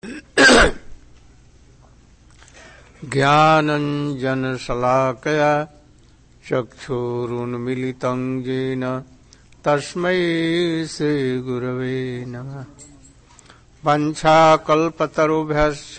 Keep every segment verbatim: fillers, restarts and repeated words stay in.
ज्ञानञ्जनशलाकया चक्षुरुन्मिलितं येन तस्मै श्रीगुरवे नमः। वञ्चाकल्पतरुभ्यश्च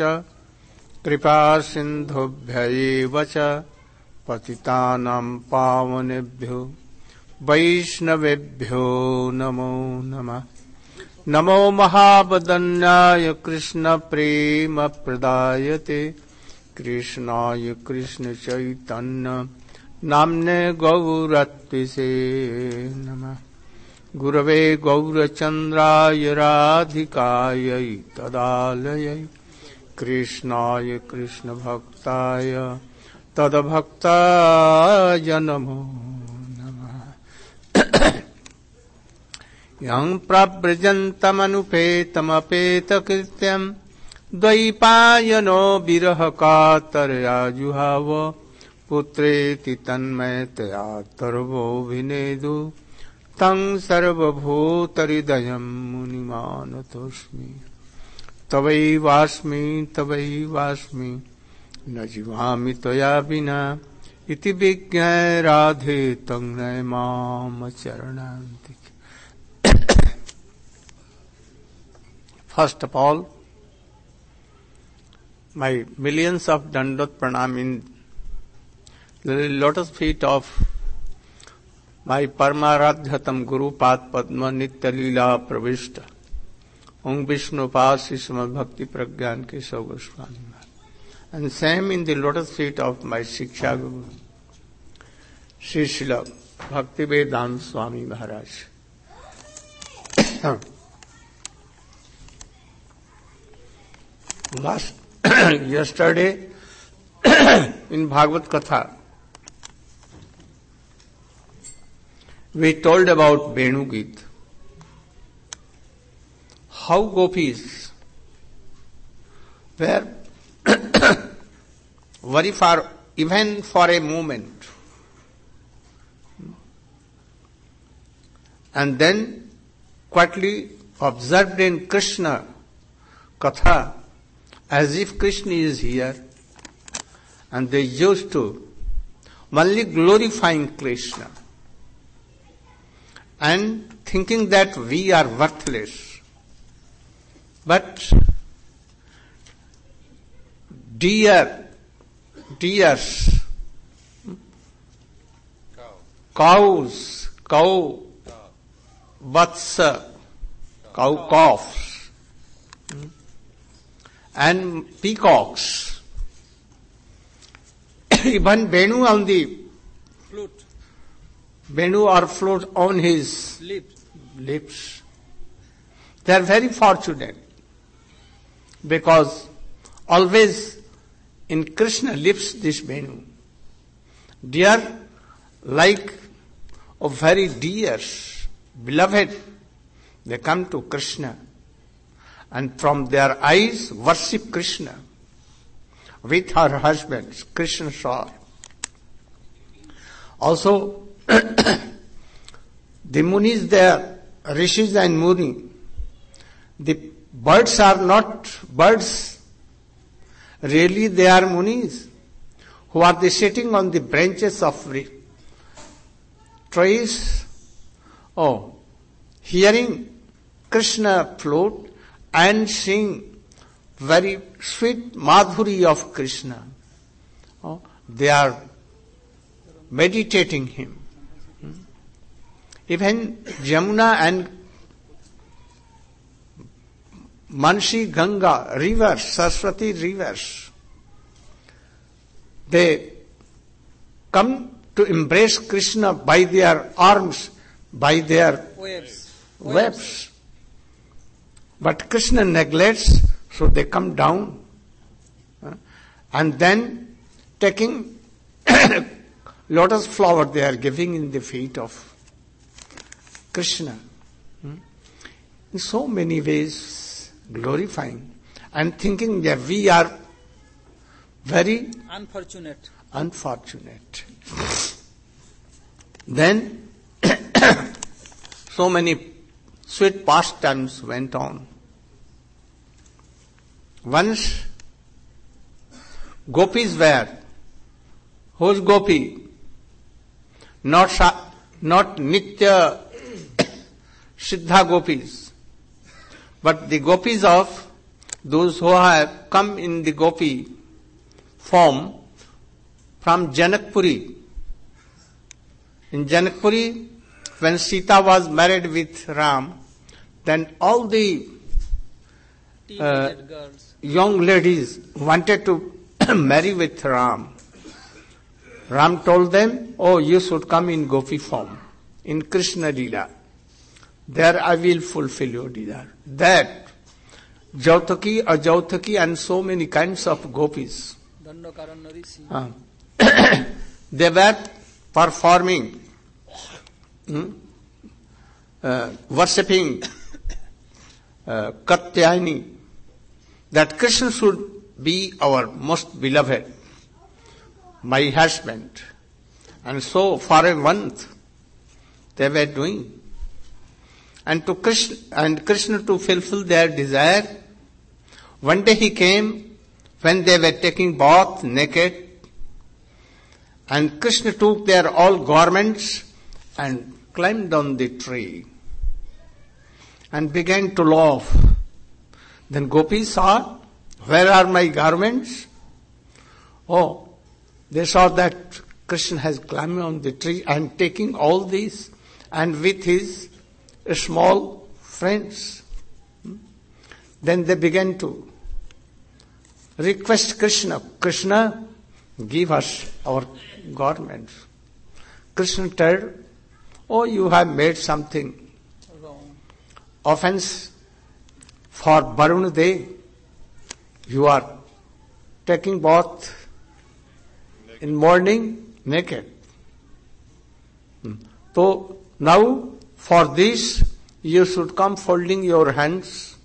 कृपासिन्धुभ्य च पतितानां पावनेभ्यो वैष्णवेभ्यो नमो नमः। नमो महावदन्याय कृष्णप्रेमप्रदायते कृष्णाय कृष्णचैतन्य नाम्ने गौरत्विषे नमः। गुरवे गौरचन्द्राय राधिकायै तदालयै कृष्णाय कृष्णभक्ताय तद्भक्ताय नमो नमः। यं प्रव्रजन्तमनुपेतमपेतकृत्यं द्वैपायनो विरहकातरया जुहाव पुत्रेति तन्मयतया तर्वोऽभिनेदु तं सर्वभूतहृदयं मुनिमानतोऽस्मि। तवैवास्मि तवैवास्मि न जीवामि त्वया विना इति विज्ञाय राधे तं नय माम चरणान्तिके। First of all, my millions of Dandot Pranam in the lotus feet of my Paramaradhyatam Guru Pad Padma Nitya Leela Pravishta Om Vishnu Pasi Srimad Bhakti Pragyan Keshav Goswami, and same in the lotus feet of my Shiksha Guru Sri Srila Bhaktivedanta Swami Maharaj. Last yesterday in Bhagavad Katha we told about Venu Geet, how gopis were very far, even for a moment, and then quietly observed in Krishna Katha as if Krishna is here, and they used to only glorifying Krishna and thinking that we are worthless. But deer, deers, cow. cows, cow, vatsa, cow calves, and peacocks, even Venu on the Flute. Venu or flute on his Lips. lips. They are very fortunate because always in Krishna lips this Venu. Dear, like a very dear, beloved, they come to Krishna and from their eyes worship Krishna with her husband, Krishna saw. Also, the Munis there, Rishis and Muni, the birds are not birds, really they are Munis, who are they sitting on the branches of trees, oh, hearing Krishna flute and sing very sweet madhuri of Krishna. Oh, they are meditating him. Even Jamuna and Mansi Ganga rivers, Saraswati rivers, they come to embrace Krishna by their arms, by their Waves. webs. But Krishna neglects, so they come down. And then taking lotus flower they are giving in the feet of Krishna. In so many ways glorifying and thinking that we are very Unfortunate. unfortunate. Then so many sweet pastimes went on. Once gopis were. Who's gopi? Not Sha, not Nitya Siddha gopis, but the gopis of those who have come in the gopi form from Janakpuri. In Janakpuri, when Sita was married with Ram, then all the uh, girls. young ladies wanted to marry with Ram. Ram told them, oh, you should come in gopi form, in Krishna Leela. There I will fulfill your desire. That, Jautaki, Ajautaki and so many kinds of gopis, uh, they were performing, hmm, uh, worshipping uh, Katyayani, that Krishna should be our most beloved, my husband. And so for a month they were doing. And to Krishna, and Krishna to fulfill their desire, one day he came when they were taking bath naked, and Krishna took their all garments and climbed on the tree and began to laugh. Then gopis saw, where are my garments? Oh, they saw that Krishna has climbed on the tree and taking all these and with his small friends. Then they began to request Krishna, Krishna, give us our garments. Krishna told, oh, you have made something Wrong. offense for Varuna Day. You are taking bath in morning naked. So now for this you should come folding your hands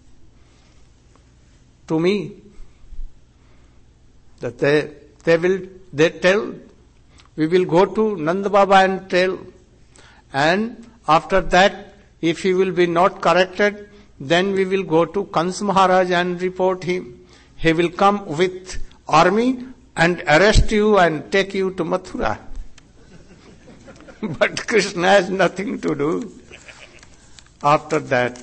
to me. That they they will they tell, we will go to Nanda Baba and tell, and after that if he will be not corrected, then we will go to Kans Maharaj and report him. He will come with army and arrest you and take you to Mathura. But Krishna has nothing to do. After that,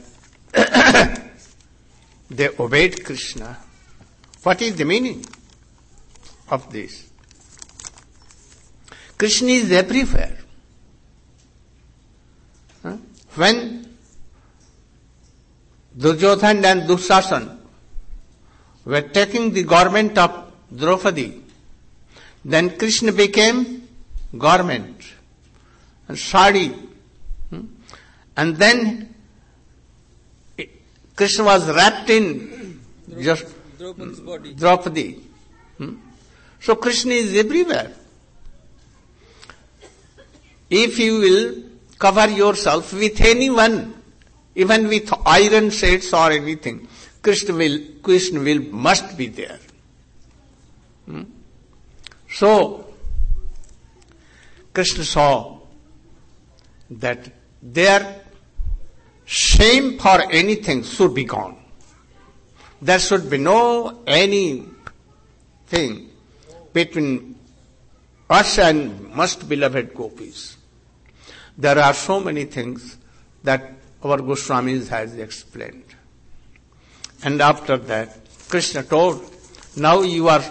they obeyed Krishna. What is the meaning of this? Krishna is everywhere. Huh? When Duryodhana and Dushasana were taking the garment of Draupadi, then Krishna became garment and sari. And then Krishna was wrapped in just Draupadi's body. Draupadi. So Krishna is everywhere. If you will cover yourself with anyone, even with iron shades or anything, Krishna will, Krishna will, must be there. Hmm? So, Krishna saw that their shame for anything should be gone. There should be no anything between us and most beloved gopis. There are so many things that our Goswamis has explained. And after that, Krishna told, now you are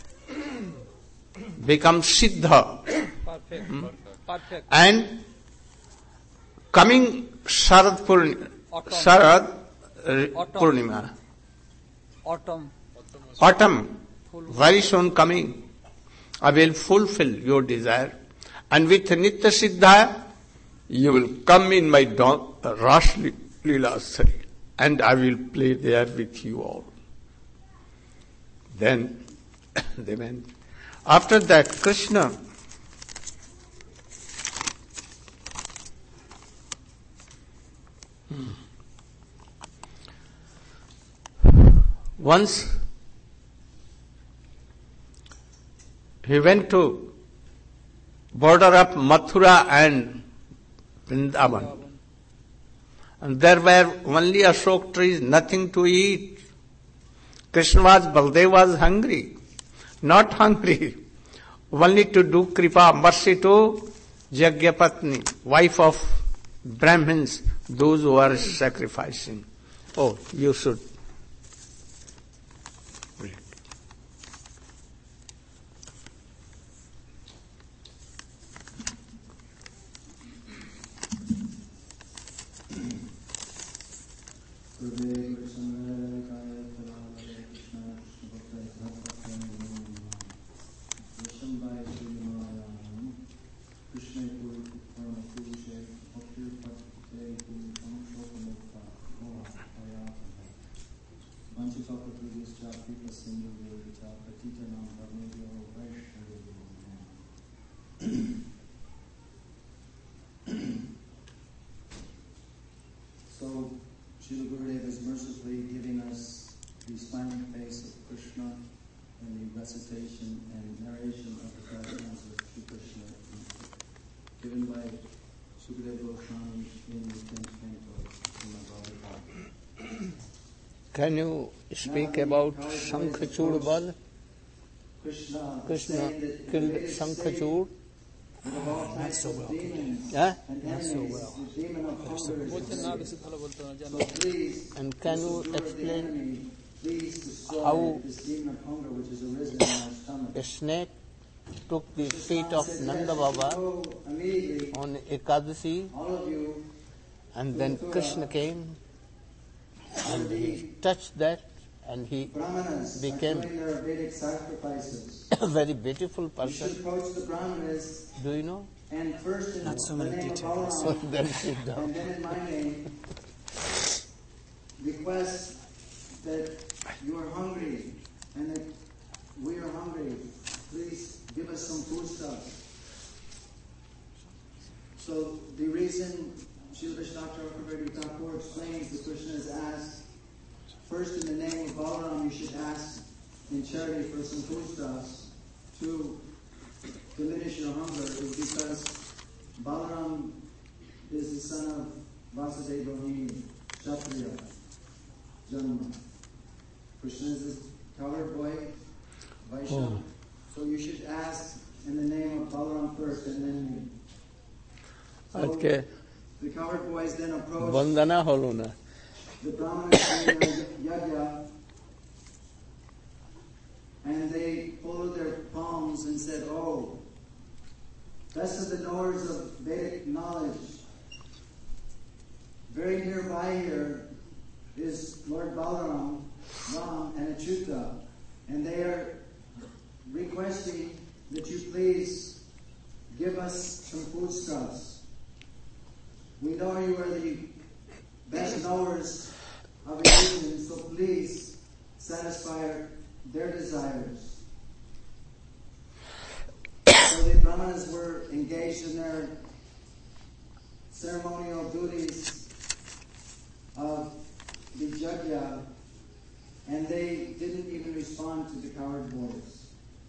become Siddha. Perfect. Hmm? Perfect. And coming Sharad Purnima, Sharad uh, Purnima, Autumn. autumn, very soon coming, I will fulfill your desire. And with Nitya Siddha, you will come in my don- uh, Ras Leela Sari, and I will play there with you all. Then they went. After that, Krishna once he went to border of Mathura and Vrindavan. And there were only Ashok trees, nothing to eat. Krishna was, Baldev was hungry. Not hungry. Only to do kripa, mercy to Jagyapatni, wife of Brahmins, those who are sacrificing. Oh, you should read. So, Srila Gurudev is mercifully giving us the smiling face of Krishna and the recitation and narration of the prayers of Sri Krishna, given by Sukadeva Goswami in the tenth canto of the Bhagavad. Can you speak about Sankhachud Bal? Krishna, Krishna killed Sankhachud. Not so well. Yeah? Not so well. And can you explain how a snake took the feet of Nanda Baba on Ekadasi, and then Krishna came and he touched that and he became a very beautiful person. Do you know? Not so many details. So then sit down. And then in my name, request that you are hungry and that we are hungry. Please give us some food stuff. So the reason Srila Vishnakta Chakravarti Thakur explains that Krishna has asked, first in the name of Balaram, you should ask in charity for some foodstuffs to diminish your hunger, is because Balaram is the son of Vasudeva Rohini, Kshatriya, Janma. Krishna is a colored boy, Vaishya. Oh. So you should ask in the name of Balaram first and then me. So okay. The colored boys then approached Vandana holuna. the Brahmanas doing yajna, and they folded their palms and said, "Oh, best of the knowers of Vedic knowledge, very nearby here is Lord Balaram, Ram, and Achyuta, and they are requesting that you please give us some foodstuffs. We know you are the best knowers of religion, so please satisfy their desires." So the Brahmanas were engaged in their ceremonial duties of the yajna, and they didn't even respond to the coward boys.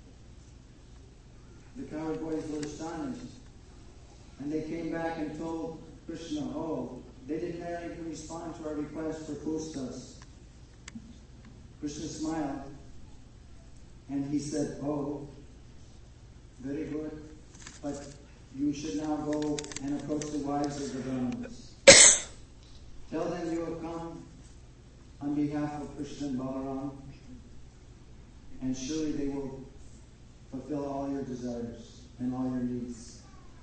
The coward boys were astonished, and they came back and told Krishna, "Oh, they didn't even respond to our request for foodstuffs." Krishna smiled, and he said, "Oh, very good, but you should now go and approach the wives of the Brahmanas. Tell them you have come on behalf of Krishna and Balaram, and surely they will fulfill all your desires and all your needs."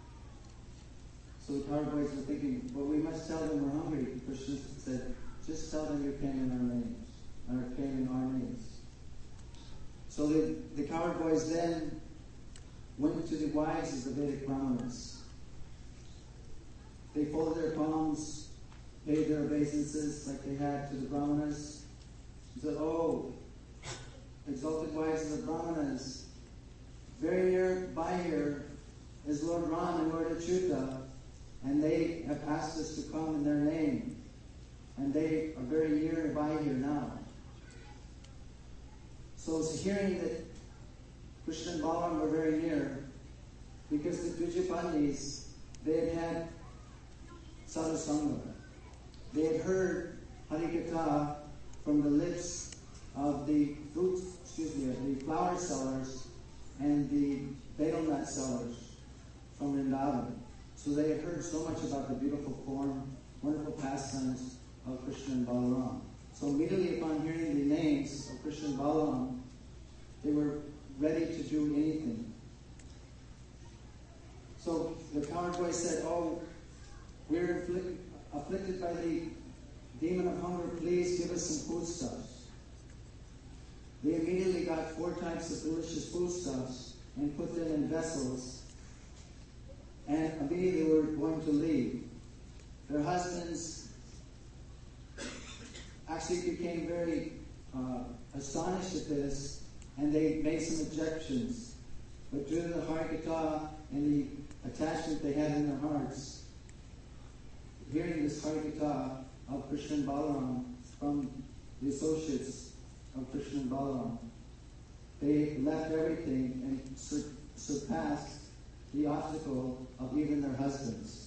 So the coward boys were thinking, "But we must tell them we're hungry." Krishna said, "Just tell them you came in our names, or came in our names." So the, the coward boys then went to the wives of the Vedic Brahmanas. They folded their palms, paid their obeisances like they had to the Brahmanas. They said, "Oh, exalted wives of the Brahmanas, very near by here is Lord Ram and Lord Achyuta, and they have asked us to come in their name, and they are very near by here now." So it's hearing that Krishna and Balaram were very near, because the Dvijapandis, they had had sadhusanga. They had heard Harikatha from the lips of the fruit, excuse me, of the flower sellers and the betel nut sellers from Vrindavan. So they had heard so much about the beautiful form, wonderful pastimes of Krishna and Balaram. So immediately upon hearing the names of Krishna and Balaram, they were ready to do anything. So the cowherd boy said, "Oh, we're afflict- afflicted by the demon of hunger. Please give us some foodstuffs." They immediately got four types of delicious foodstuffs and put them in vessels, and immediately they were going to leave. Their husbands actually became very uh, astonished at this, and they made some objections. But due to the Harikatha and the attachment they had in their hearts, hearing this Harikatha of Krishna and Balaram from the associates of Krishna and Balaram, they left everything and sur- surpassed the obstacle of even their husbands.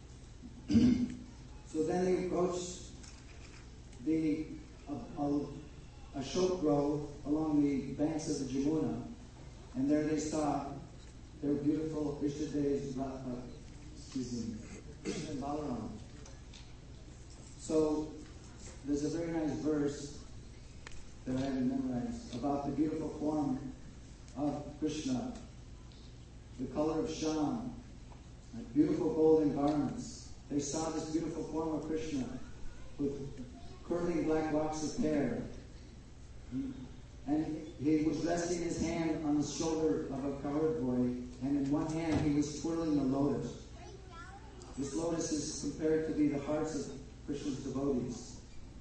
So then they approached the uh, uh, Ashok grove along the banks of the Jamuna, and there they saw their beautiful Ishtadevs, uh, excuse me, Krishna and Balaram. So there's a very nice verse that I haven't memorized about the beautiful form of Krishna, the color of Sham, like beautiful golden garments. They saw this beautiful form of Krishna with curling black locks of hair. And he was resting his hand on the shoulder of a cowherd boy, and in one hand he was twirling a lotus. This lotus is compared to be the hearts of Krishna's devotees.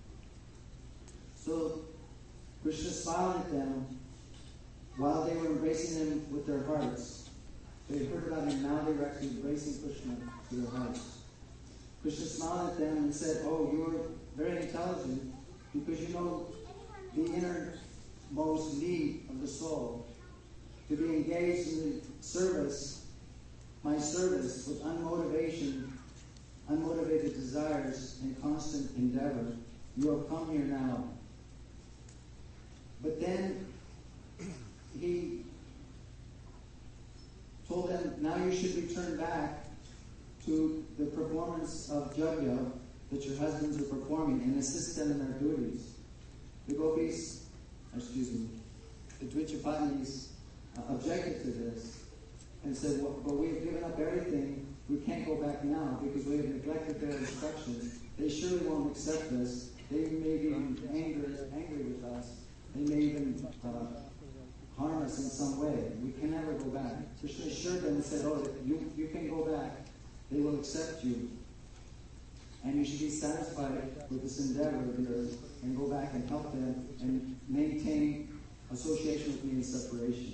So Krishna smiled at them while they were embracing him with their hearts. They heard about him, now they were actually embracing Krishna to their hearts. Krishna smiled at them and said, "Oh, you are very intelligent because you know the innermost need of the soul, to be engaged in the service, my service, with unmotivation, unmotivated desires and constant endeavor. You have come here now." But then he told them, now you should return back to the performance of Yajna that your husbands are performing and assist them in their duties. The gopis, excuse me, the Dvijapatnis uh, objected to this and said, well, but we have given up everything. We can't go back now because we have neglected their instructions. They surely won't accept us. They may be angry, angry with us. They may even uh, harm us in some way. We can never go back. Krishna assured them and said, oh, you, you can go back. They will accept you. And you should be satisfied with this endeavor of yours and go back and help them and maintain association with me in separation.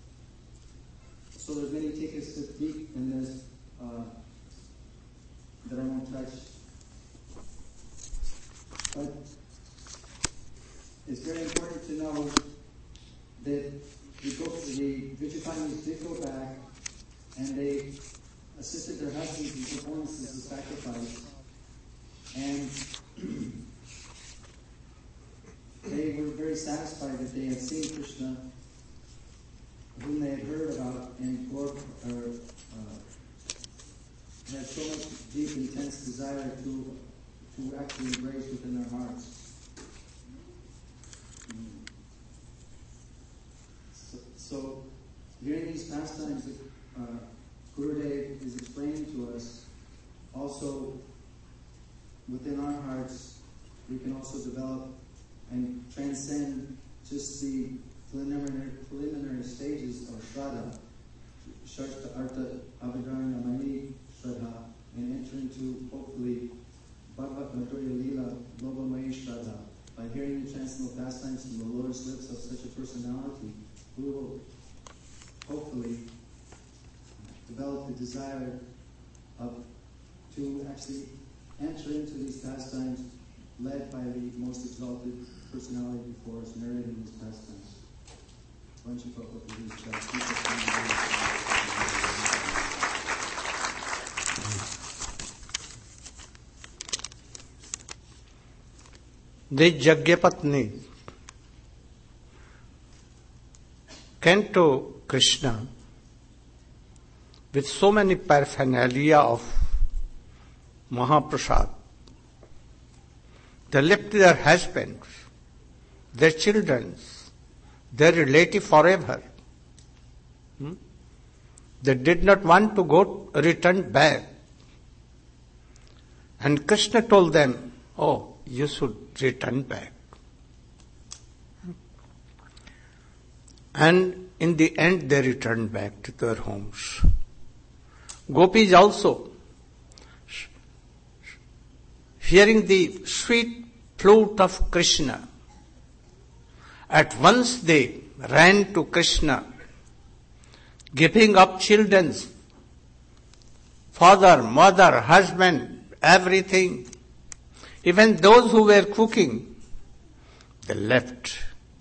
So there's many tickets to deep in this uh, that I won't touch. But it's very important to know that the Vijayapatnis did go back and they assisted their husbands in performances of sacrifice. And they were very satisfied that they had seen Krishna, whom they had heard about, and or, or, uh, had so much deep, intense desire to to actually embrace within their hearts. So, so during these pastimes, uh, Gurudev is explaining to us also within our hearts, we can also develop and transcend just the preliminary, preliminary stages of Shraddha, Sharta Artha Avadharana Mani Shraddha, and enter into, hopefully, Bhagavat Madhurya Leela Lobamayi Shraddha. By hearing the transcendental pastimes from the lotus lips of such a personality, we will hopefully develop the desire of to actually enter into these pastimes led by the most exalted personality before us, narrating these pastimes. Why don't you talk about these pastimes? The Yajna Patni, came to Krishna with so many paraphernalia of Mahaprasad. They left their husbands, their children, their relative forever. Hmm? They did not want to go return back. And Krishna told them, oh, you should return back. And in the end they returned back to their homes. Gopis also, hearing the sweet flute of Krishna, at once they ran to Krishna, giving up children, father, mother, husband, everything. Even those who were cooking, they left.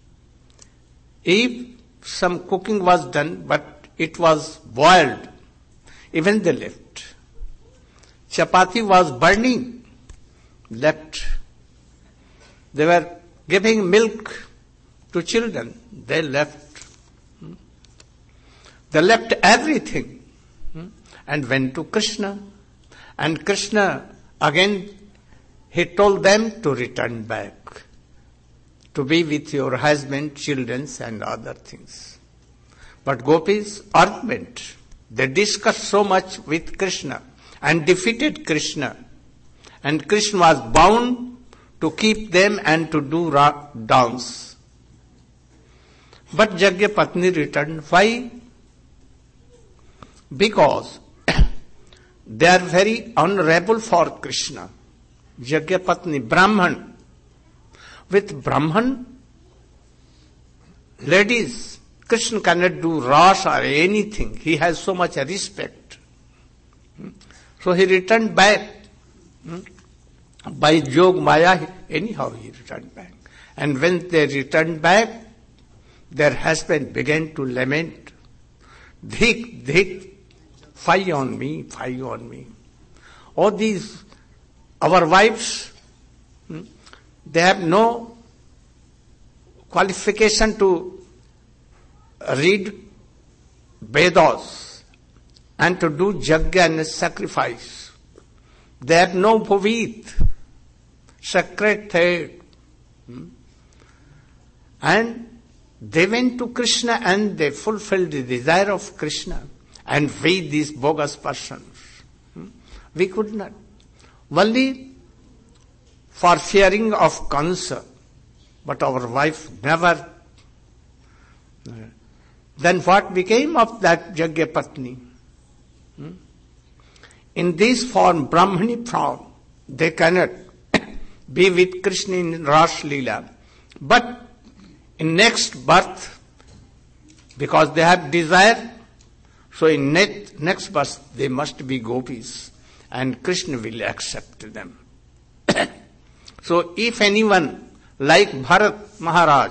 If some cooking was done, but it was boiled, even they left. Chapati was burning, left. They were giving milk to children, they left. They left everything and went to Krishna. And Krishna, again, he told them to return back, to be with your husband, children, and other things. But gopis argument, they discussed so much with Krishna and defeated Krishna. And Krishna was bound to keep them and to do ra- dance. But Jagyapatni returned. Why? Because they are very honorable for Krishna. Jagyapatni, Brahman. With Brahman, ladies, Krishna cannot do ras or anything. He has so much respect. So he returned back. By Jog Maya, anyhow he returned back. And when they returned back, their husband began to lament. Dhik, dhik, fie on me, fie on me. All these, our wives, they have no qualification to read Vedas and to do yajna and sacrifice. They have no pavit, sacred thread. And they went to Krishna and they fulfilled the desire of Krishna. And we, these bogus persons, we could not. Only for fearing of Kansa, but our wife never. Then what became of that Jagyapatni? In this form, Brahmani form, they cannot be with Krishna in Ras Leela. But in next birth, because they have desire, so in next, next birth they must be gopis and Krishna will accept them. So if anyone like Bharat Maharaj,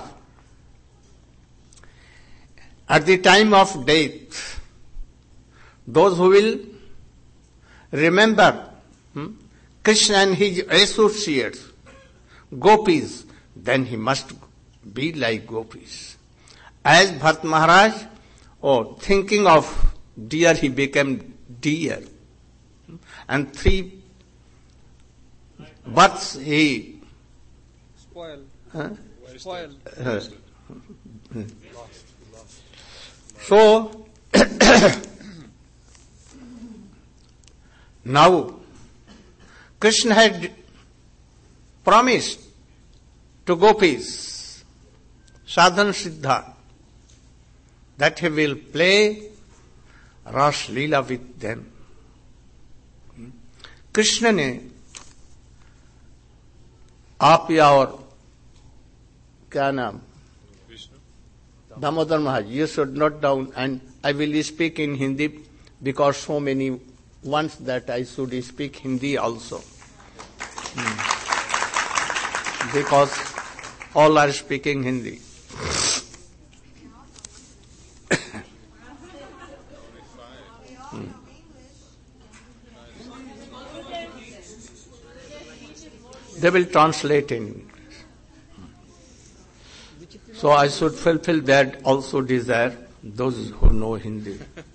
at the time of death, those who will remember hmm, Krishna and his associates, gopis, then he must be like gopis. As Bharat Maharaj, oh, thinking of deer, he became deer. And three births he Spoil. Huh? Spoil. Uh, so, now, Krishna had promised to gopis, sadhana siddha, that he will play Ras Leela with them. Krishna ने आप या और क्या नाम Damodar Maharaj, you should note down, and I will speak in Hindi because so many wants that I should speak Hindi also. Hmm. Because all are speaking Hindi. hmm. They will translate in English. So I should fulfill that also desire, those who know Hindi.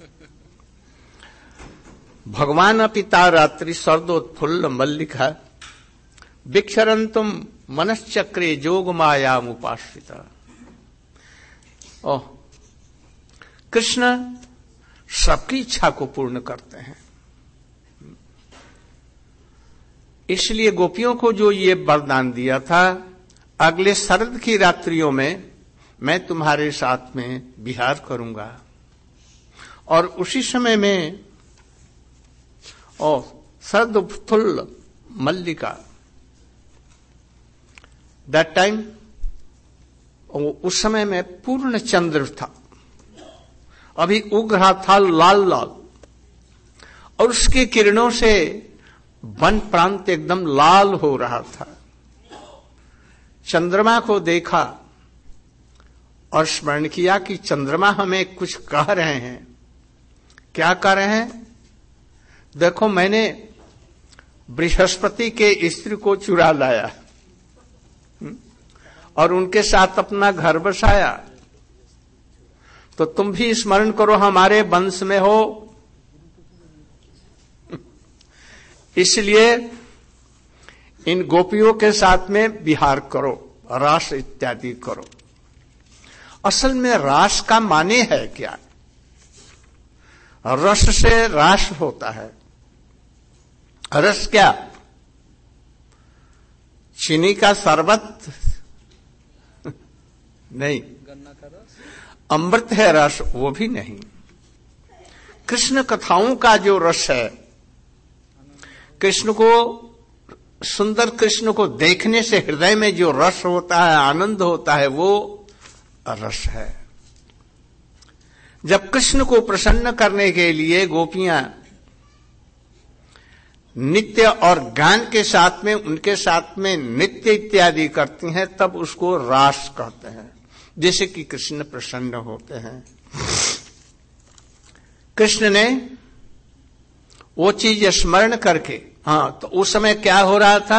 भगवान पिता रात्रि सर्दोत्फुल्ल मल्लिका विक्षरंतुम मनश्चक्रे जोग मायाम उपाश्रिता। ओह, कृष्ण सबकी इच्छा को पूर्ण करते हैं। इसलिए गोपियों को जो ये वरदान दिया था, अगले शरद की रात्रियों में मैं तुम्हारे साथ में विहार करूंगा, और उसी समय में और शरद उत्फुल्ल मल्लिका, दैट टाइम, उस समय में पूर्ण चंद्र था, अभी उग रहा था लाल लाल, और उसकी किरणों से वन प्रांत एकदम लाल हो रहा था। चंद्रमा को देखा और स्मरण किया कि चंद्रमा हमें कुछ कह रहे हैं। क्या कह रहे हैं? देखो, मैंने बृहस्पति के स्त्री को चुरा लाया और उनके साथ अपना घर बसाया, तो तुम भी स्मरण करो हमारे वंश में हो, इसलिए इन गोपियों के साथ में विहार करो, रास इत्यादि करो। असल में रास का माने है क्या? रस से रास होता है। रस क्या? चीनी का शरबत नहीं, गन्ना का रस, अमृत है रस, वो भी नहीं। कृष्ण कथाओं का जो रस है, कृष्ण को, सुंदर कृष्ण को देखने से हृदय में जो रस होता है, आनंद होता है, वो रस है। जब कृष्ण को प्रसन्न करने के लिए गोपियां नित्य और गान के साथ में, उनके साथ में नृत्य इत्यादि करती हैं, तब उसको रास कहते हैं, जैसे कि कृष्ण प्रसन्न होते हैं। कृष्ण ने वो चीज स्मरण करके, हाँ, तो उस समय क्या हो रहा था?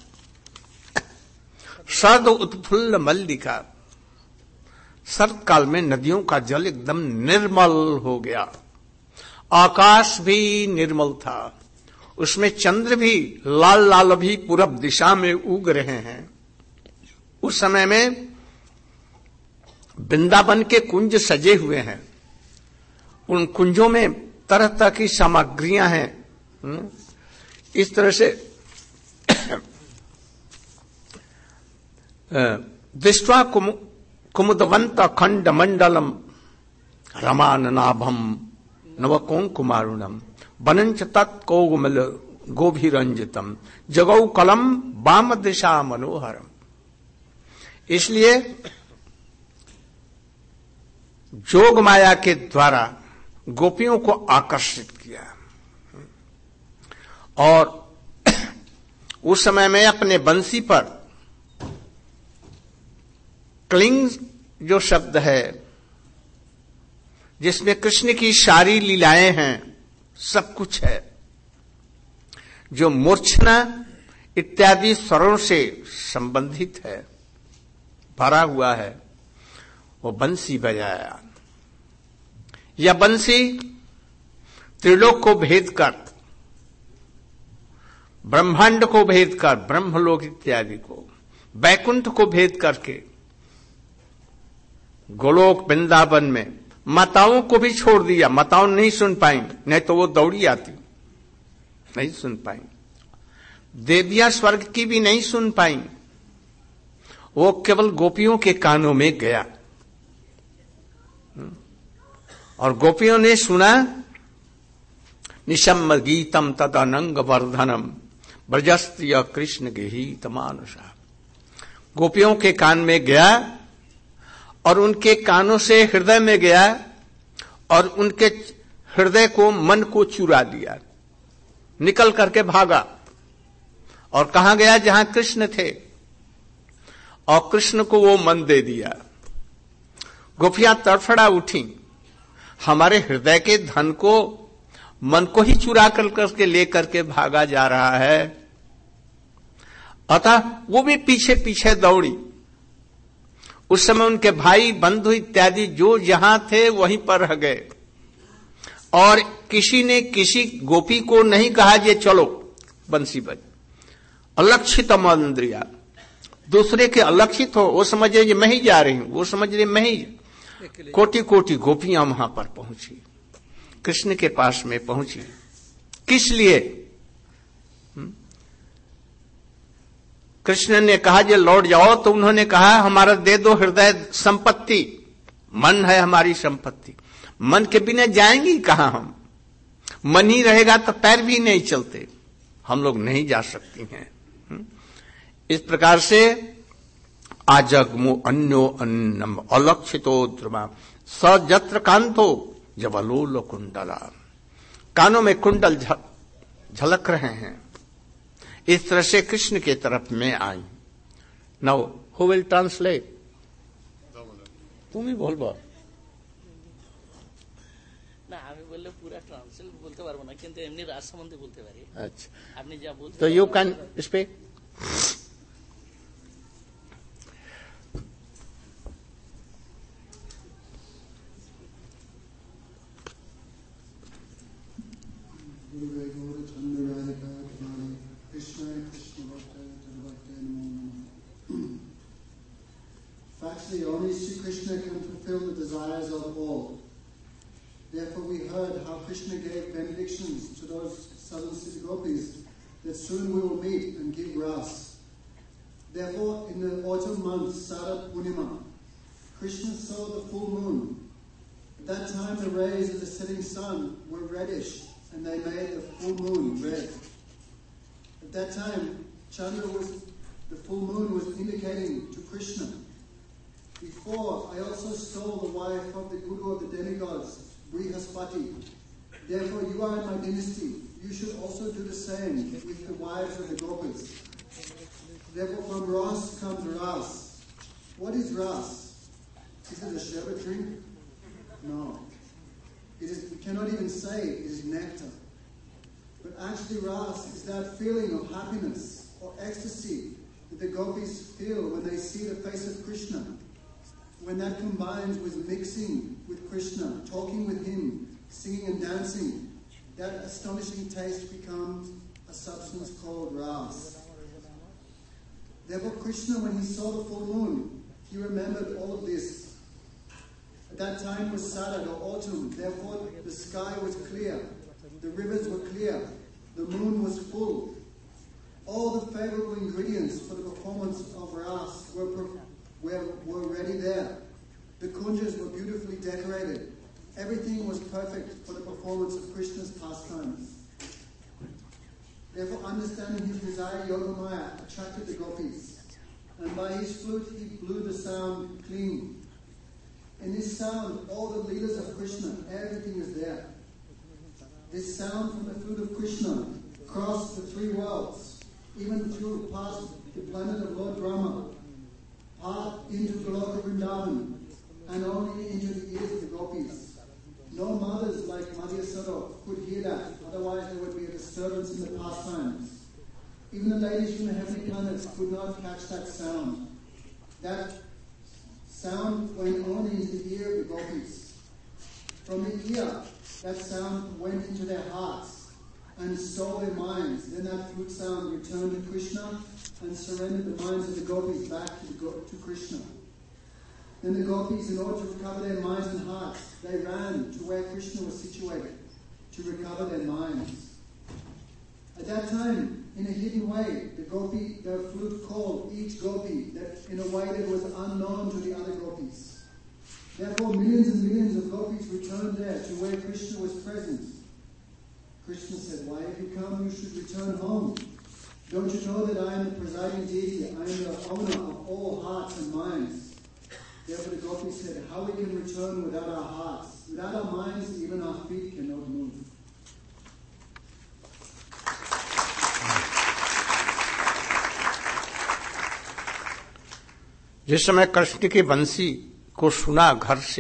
शरद उत्फुल्ल मल्लिका, शरद काल में नदियों का जल एकदम निर्मल हो गया, आकाश भी निर्मल था, उसमें चंद्र भी लाल लाल भी पूरब दिशा में उग रहे हैं। उस समय में वृंदावन के कुंज सजे हुए हैं, उन कुंजों में तरह तरह की सामग्रियां हैं। इस तरह से दृष्ट्वा कुमुदवंत खंड मंडलम रमाननाभम नवकों कुमारुणम बनंच तत्कौगुमल गोभिरंजितम जगौ कलम वाम दिशा मनोहरम। इसलिए जोग माया के द्वारा गोपियों को आकर्षित किया, और उस समय में अपने बंसी पर क्लिंग जो शब्द है, जिसमें कृष्ण की सारी लीलाएं हैं, सब कुछ है, जो मूर्छना इत्यादि स्वरों से संबंधित है, भरा हुआ है, वो बंसी बजाया। यह बंसी त्रिलोक को भेद कर, ब्रह्मांड को भेद कर, ब्रह्मलोक इत्यादि को, बैकुंठ को भेद करके गोलोक वृंदावन में माताओं को भी छोड़ दिया। माताओं नहीं सुन पाई, नहीं तो वो दौड़ी आती, नहीं सुन पाई। देवियां स्वर्ग की भी नहीं सुन पाई, वो केवल गोपियों के कानों में गया, और गोपियों ने सुना। निशम्म गीतम तदनंग वर्धनम ब्रजस्त्रिय कृष्ण गीत मानुषा। गोपियों के कान में गया, और उनके कानों से हृदय में गया, और उनके हृदय को, मन को चुरा लिया, निकल करके भागा। और कहां गया? जहां कृष्ण थे, और कृष्ण को वो मन दे दिया। गोपियां तड़फड़ा उठी, हमारे हृदय के धन को, मन को ही चुरा कर करके लेकर के भागा जा रहा है। अतः वो भी पीछे पीछे दौड़ी, उस समय उनके भाई बंधु इत्यादि जो जहां थे वहीं पर रह गए, और किसी ने किसी गोपी को नहीं कहा ये चलो बंसी बज। अलक्षित इंद्रिया, दूसरे के अलक्षित हो, वो समझ रहे मैं ही जा रही हूं, वो समझ रहे मैं ही। कोटि कोटि गोपियां वहां पर पहुंची, कृष्ण के पास में पहुंची। किस लिए? कृष्ण ने कहा जे लौट जाओ, तो उन्होंने कहा हमारा दे दो हृदय संपत्ति, मन है हमारी संपत्ति। मन के बिना जाएंगे कहां हम? मन ही रहेगा तो पैर भी नहीं चलते, हम लोग नहीं जा सकती हैं। इस प्रकार से आजग्मु अन्यो अन्नम अलक्षितो ध्रुवा सजत्र कांतो जबलोल कुंडला, कानों में कुंडल झलक रहे हैं। इस तरह से कृष्ण के तरफ में आई। Now who will translate? तुम ही बोल बो না আমি বললে পুরো ট্রান্সলেট বলতে পারবো না, কিন্তু এমনি রাজ সম্বন্ধে বলতে পারি। আচ্ছা, আপনি যা বলতে তো you can speak. Actually, only Sri Krishna can fulfill the desires of all. Therefore, we heard how Krishna gave benedictions to those southern city gopis that soon we will meet and give ras. Therefore, in the autumn month, Sara Purnima, Krishna saw the full moon. At that time, the rays of the setting sun were reddish, and they made the full moon red. At that time, Chandra was, the full moon was indicating to Krishna. Before, I also stole the wife of the guru of the demigods, Brihaspati. Therefore, you are in my dynasty. You should also do the same with the wives of the gopis. Therefore, from Ras comes Ras. What is Ras? Is it a sherbet drink? No. It is, we cannot even say it is nectar. But actually, Ras is that feeling of happiness or ecstasy that the gopis feel when they see the face of Krishna. When that combines with mixing with Krishna, talking with him, singing and dancing, that astonishing taste becomes a substance called ras. Therefore Krishna, when he saw the full moon, he remembered all of this. At that time was Sarad or autumn, therefore the sky was clear, the rivers were clear, the moon was full. All the favorable ingredients for the performance of ras were Were, were ready there. The kunjas were beautifully decorated. Everything was perfect for the performance of Krishna's pastimes. Therefore, understanding his desire, Yogamaya attracted the gopis, and by his flute he blew the sound clean. In this sound, all the leaders of Krishna, everything is there. This sound from the flute of Krishna crossed the three worlds, even through past the planet of Lord Brahma, part into Goloka Vrindavan, and only into the ears of the gopis. No mothers like Madhya Saro could hear that, otherwise there would be a disturbance in the pastimes. Even the ladies from the heavenly planets could not catch that sound. That sound went only into the ear of the gopis. From the ear, that sound went into their hearts and stole their minds. Then that flute sound returned to Krishna and surrendered the minds of the gopis back to, the go- to Krishna. Then the gopis, in order to recover their minds and hearts, they ran to where Krishna was situated to recover their minds. At that time, in a hidden way, the gopi, the flute called each gopi that in a way that was unknown to the other gopis. Therefore, millions and millions of gopis returned there to where Krishna was present. Krishna said, "Why have you come? You should return home. Don't you know that I am the presiding deity? I am the owner of all hearts and minds." Therefore the gopis said, "How we can return without our hearts? Without our minds, even our feet cannot move." जिस समय कृष्ण की बंसी को सुना घर से,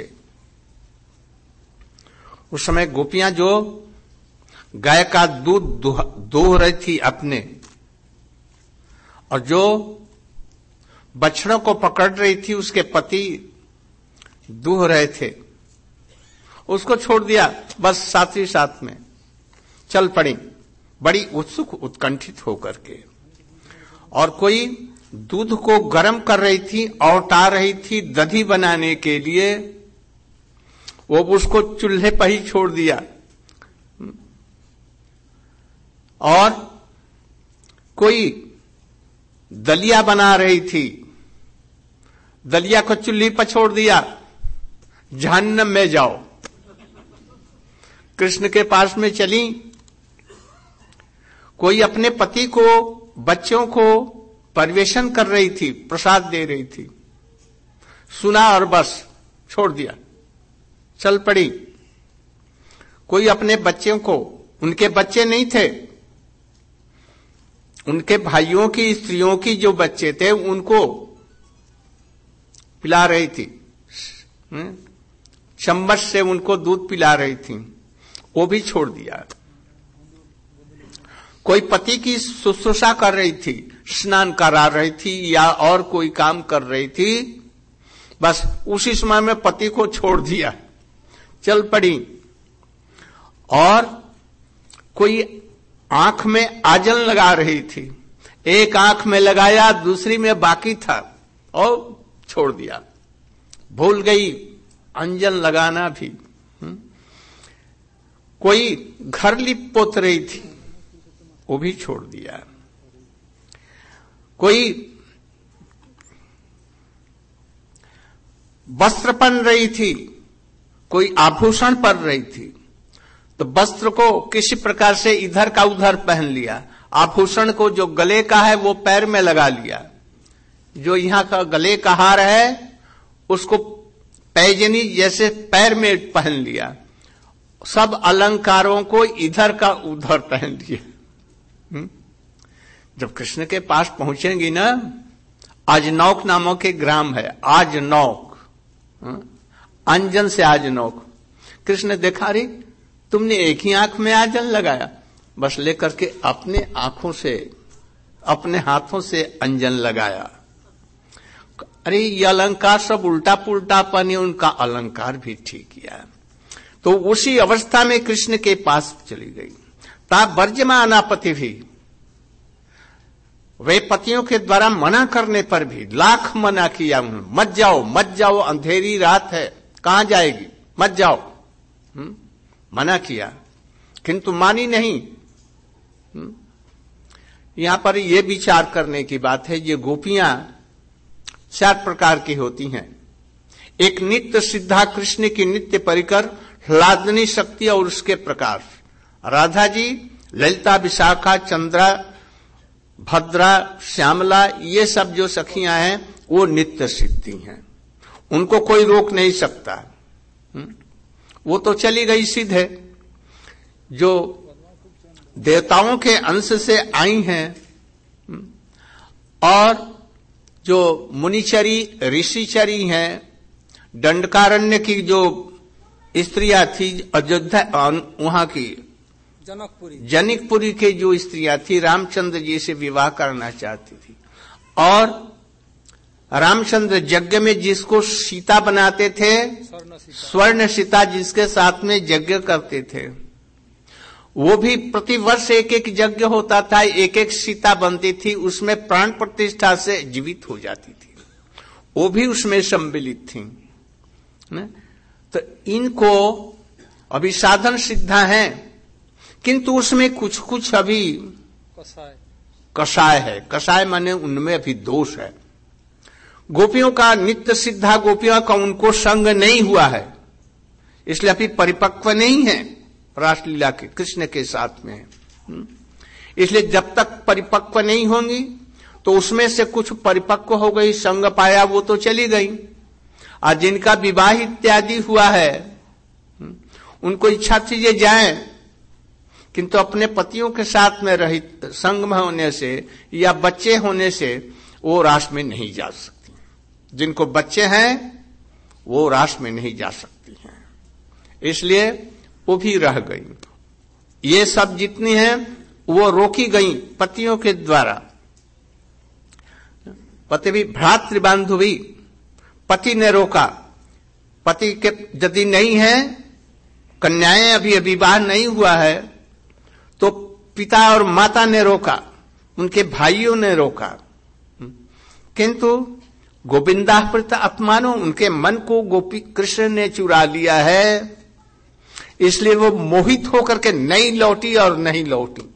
उस समय गोपियां जो गाय का दूध दोह रही थी अपने, और जो बछड़ों को पकड़ रही थी, उसके पति दूह रहे थे, उसको छोड़ दिया, बस साथ ही साथ में चल पड़ी बड़ी उत्सुक उत्कंठित होकर के। और कोई दूध को गर्म कर रही थी, औटा रही थी दही बनाने के लिए, वो उसको चूल्हे पर ही छोड़ दिया। और कोई दलिया बना रही थी, दलिया को चूल्हे पर छोड़ दिया, जहन्नम में जाओ। कृष्ण के पास में चली। कोई अपने पति को, बच्चों को परिवेशन कर रही थी, प्रसाद दे रही थी, सुना और बस छोड़ दिया, चल पड़ी। कोई अपने बच्चों को, उनके बच्चे नहीं थे, उनके भाइयों की, स्त्रियों की जो बच्चे थे उनको पिला रही थी, चम्मच से उनको दूध पिला रही थी, वो भी छोड़ दिया। कोई पति की शुश्रूषा कर रही थी, स्नान करा रही थी या और कोई काम कर रही थी, बस उसी समय में पति को छोड़ दिया, चल पड़ी। और कोई आंख में आजन लगा रही थी, एक आंख में लगाया, दूसरी में बाकी था और छोड़ दिया, भूल गई अंजन लगाना भी। हुँ? कोई घर लिप पोत रही थी, वो भी छोड़ दिया। कोई वस्त्र पहन रही थी, कोई आभूषण पहन रही थी, तो वस्त्र को किसी प्रकार से इधर का उधर पहन लिया, आभूषण को जो गले का है वो पैर में लगा लिया, जो यहां का गले का हार है उसको पैजनी जैसे पैर में पहन लिया, सब अलंकारों को इधर का उधर पहन लिया। जब कृष्ण के पास पहुंचेंगी ना, आजनौक नामक एक ग्राम है, आजनौक, अंजन से आजनौक। कृष्ण देखा, रे तुमने एक ही आंख में आजन लगाया, बस लेकर के अपने आंखों से, अपने हाथों से अंजन लगाया। अरे ये अलंकार सब उल्टा पुल्टा पने, उनका अलंकार भी ठीक किया। तो उसी अवस्था में कृष्ण के पास चली गई। ता वर्जमाना पति भी, वे पतियों के द्वारा मना करने पर भी लाख मना किया उन्होंने, मत जाओ मत जाओ, अंधेरी रात है, कहां जाएगी, मत जाओ। हुँ? मना किया, किंतु मानी नहीं। हुँ? यहां पर यह विचार करने की बात है, ये गोपियां चार प्रकार की होती हैं। एक नित्य सिद्धा कृष्ण की नित्य परिकर, ह्लादनी शक्ति और उसके प्रकार। राधा जी, ललिता, विशाखा, चंद्रा, भद्रा, श्यामला, ये सब जो सखियां हैं वो नित्य सिद्धि हैं, उनको कोई रोक नहीं सकता। वो तो चली गई सीधे। जो देवताओं के अंश से आई हैं और जो मुनिचरी, ऋषिचरी हैं, दंडकारण्य की जो स्त्रियां थी, अयोध्या वहां की जनकपुरी जनकपुरी के जो स्त्रियां थी, रामचंद्र जी से विवाह करना चाहती थी। और रामचंद्र यज्ञ में जिसको सीता बनाते थे, स्वर्ण सीता, जिसके साथ में यज्ञ करते थे, वो भी प्रतिवर्ष एक एक यज्ञ होता था, एक एक सीता बनती थी, उसमें प्राण प्रतिष्ठा से जीवित हो जाती थी, वो भी उसमें सम्मिलित थी। तो इनको अभी साधन सिद्धा है, किंतु उसमें कुछ कुछ अभी कसाय कसाय है। कसाय माने उनमें अभी दोष है। गोपियों का, नित्य सिद्धा गोपियों का उनको संग नहीं हुआ है, इसलिए अभी परिपक्व नहीं है रासलीला के कृष्ण के साथ में। इसलिए जब तक परिपक्व नहीं होंगी तो उसमें से कुछ परिपक्व हो गई, संग पाया, वो तो चली गई। और जिनका विवाह इत्यादि हुआ है उनको इच्छा थी ये जाएं, किंतु अपने पतियों के साथ में रहित संग में होने से या बच्चे होने से वो रास में नहीं जा सकती। जिनको बच्चे हैं वो रास में नहीं जा सकती हैं, इसलिए वो भी रह गई। ये सब जितनी हैं वो रोकी गई पतियों के द्वारा। पति भी भ्रातृबांधु भी, पति ने रोका, पति के यदि नहीं है, कन्याएं अभी विवाह नहीं हुआ है, तो पिता और माता ने रोका, उनके भाइयों ने रोका, किंतु गोविंदा प्रत अपमानो, उनके मन को गोपी कृष्ण ने चुरा लिया है, इसलिए वो मोहित होकर के नहीं लौटी और नहीं लौटी।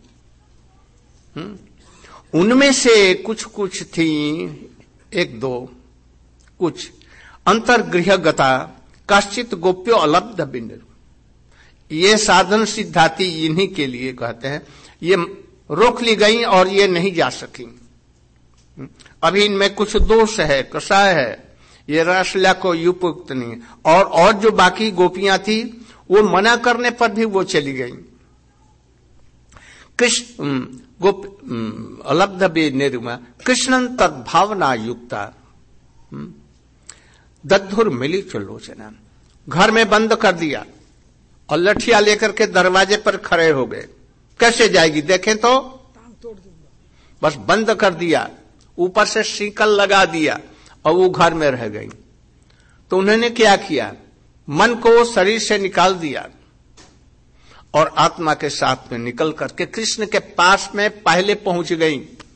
उनमें से कुछ कुछ थी, एक दो कुछ अंतर्गृह गता कश्चित गोप्यो अलब्ध बिंदु, ये साधन सिद्धाती इन्हीं के लिए कहते हैं। ये रोक ली गई और ये नहीं जा सकी। अभी इनमें कुछ दोष है, कषाय है, ये रासलीला को उपयुक्त नहीं। और और जो बाकी गोपियां थी वो मना करने पर भी वो चली गई। कृष्ण गोप अलब्ध बे निर्मा कृष्णन तद्भावना युक्ता दद्धुर मिली चलोचना, घर में बंद कर दिया और लठिया लेकर के दरवाजे पर खड़े हो गए। कैसे जाएगी देखें तो, बस बंद कर दिया, ऊपर से शिकल लगा दिया और वो घर में रह गई। तो उन्होंने क्या किया, मन को शरीर से निकाल दिया और आत्मा के साथ में निकल करके कृष्ण के पास में पहले पहुंच गई।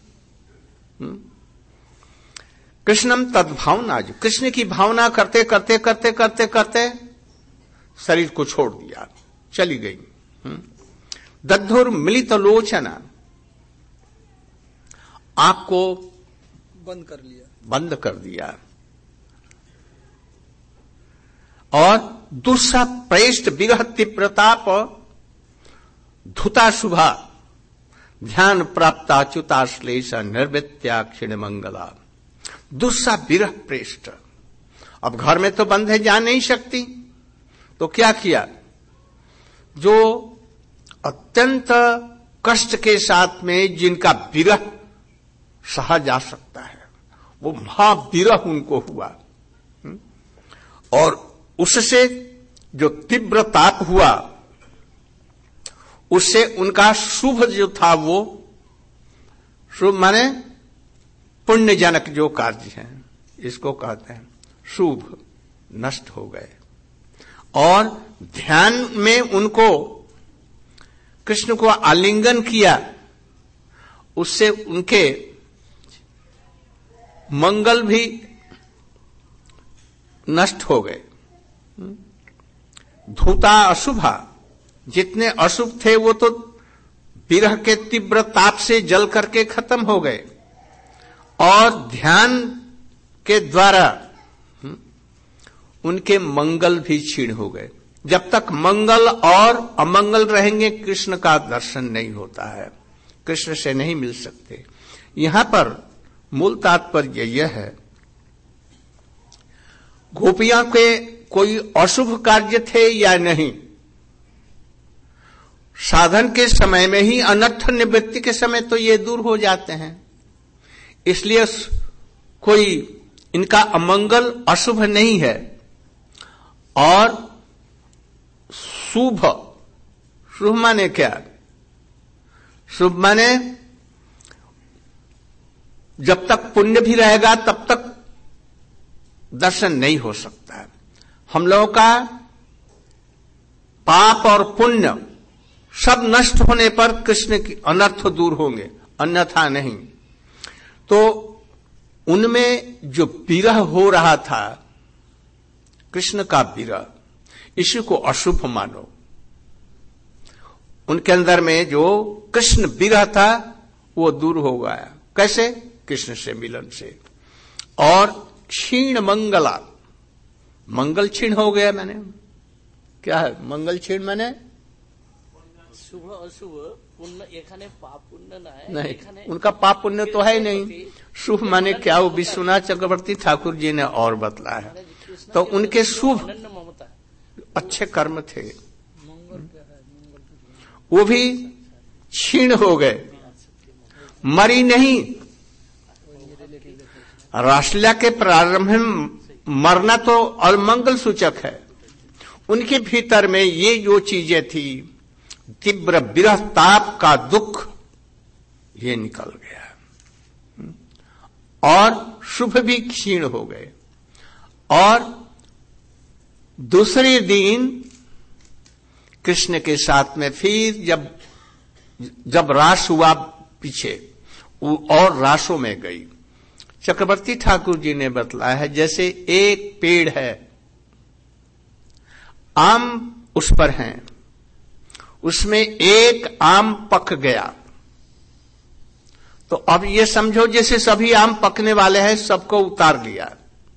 कृष्णम तद्भावना, जो कृष्ण की भावना करते करते करते करते करते शरीर को छोड़ दिया, चली गई। दद्धुर मिलित लोचना, आंख को बंद कर लिया बंद कर दिया और दुस्सा प्रेष्ट विरह तीव्रताप धुता शुभा ध्यान प्राप्ताच्युताश्लेष निर्वृत्याक्षिण मंगला। दुस्सा विरह प्रेष्ट, अब घर में तो बंद है, जा नहीं सकती, तो क्या किया, जो अत्यंत कष्ट के साथ में जिनका विरह सहा जा सकता है, वो महाविरह उनको हुआ और उससे जो तीव्र ताप हुआ, उससे उनका शुभ जो था, वो शुभ माने पुण्यजनक जो कार्य है, इसको कहते हैं शुभ, नष्ट हो गए। और ध्यान में उनको कृष्ण को आलिंगन किया, उससे उनके मंगल भी नष्ट हो गए। धूता अशुभा, जितने अशुभ थे वो तो विरह के तीव्र ताप से जल करके खत्म हो गए और ध्यान के द्वारा उनके मंगल भी क्षीण हो गए। जब तक मंगल और अमंगल रहेंगे, कृष्ण का दर्शन नहीं होता है, कृष्ण से नहीं मिल सकते। यहां पर मूल तात्पर्य यह है, गोपियां के कोई अशुभ कार्य थे या नहीं, साधन के समय में ही, अनर्थ निवृत्ति के समय तो ये दूर हो जाते हैं। इसलिए कोई इनका अमंगल अशुभ नहीं है। और शुभ, शुभ माने क्या, शुभ माने जब तक पुण्य भी रहेगा तब तक दर्शन नहीं हो सकता है। हम लोगों का पाप और पुण्य सब नष्ट होने पर कृष्ण की अनर्थ दूर होंगे, अन्यथा नहीं। तो उनमें जो विरह हो रहा था, कृष्ण का विरह, इसी को अशुभ मानो। उनके अंदर में जो कृष्ण विरह था वो दूर हो गया। कैसे? कृष्ण से मिलन से। और क्षीण मंगला, मंगल क्षीण हो गया। मैंने क्या है मंगल क्षीण? मैंने शुभ अशुभ पुण्य, एखाने पाप पुण्य नहीं, उनका पाप पुण्य तो है नहीं। शुभ माने क्या, वो विश्वनाथ चक्रवर्ती ठाकुर जी ने और बतला है। तो उनके शुभ अच्छे कर्म थे, वो भी क्षीण हो गए, मरी नहीं। रासलीला के प्रारंभ में मरना तो अमंगल सूचक है। उनके भीतर में ये जो चीजें थी, तीव्र विरह ताप का दुख, ये निकल गया। और शुभ भी क्षीण हो गए। और दूसरे दिन कृष्ण के साथ में फिर जब जब रास हुआ पीछे, वो और रासों में गई। चक्रवर्ती ठाकुर जी ने बतलाया है, जैसे एक पेड़ है, आम उस पर हैं, उसमें एक आम पक गया, तो अब ये समझो जैसे सभी आम पकने वाले हैं, सबको उतार लिया,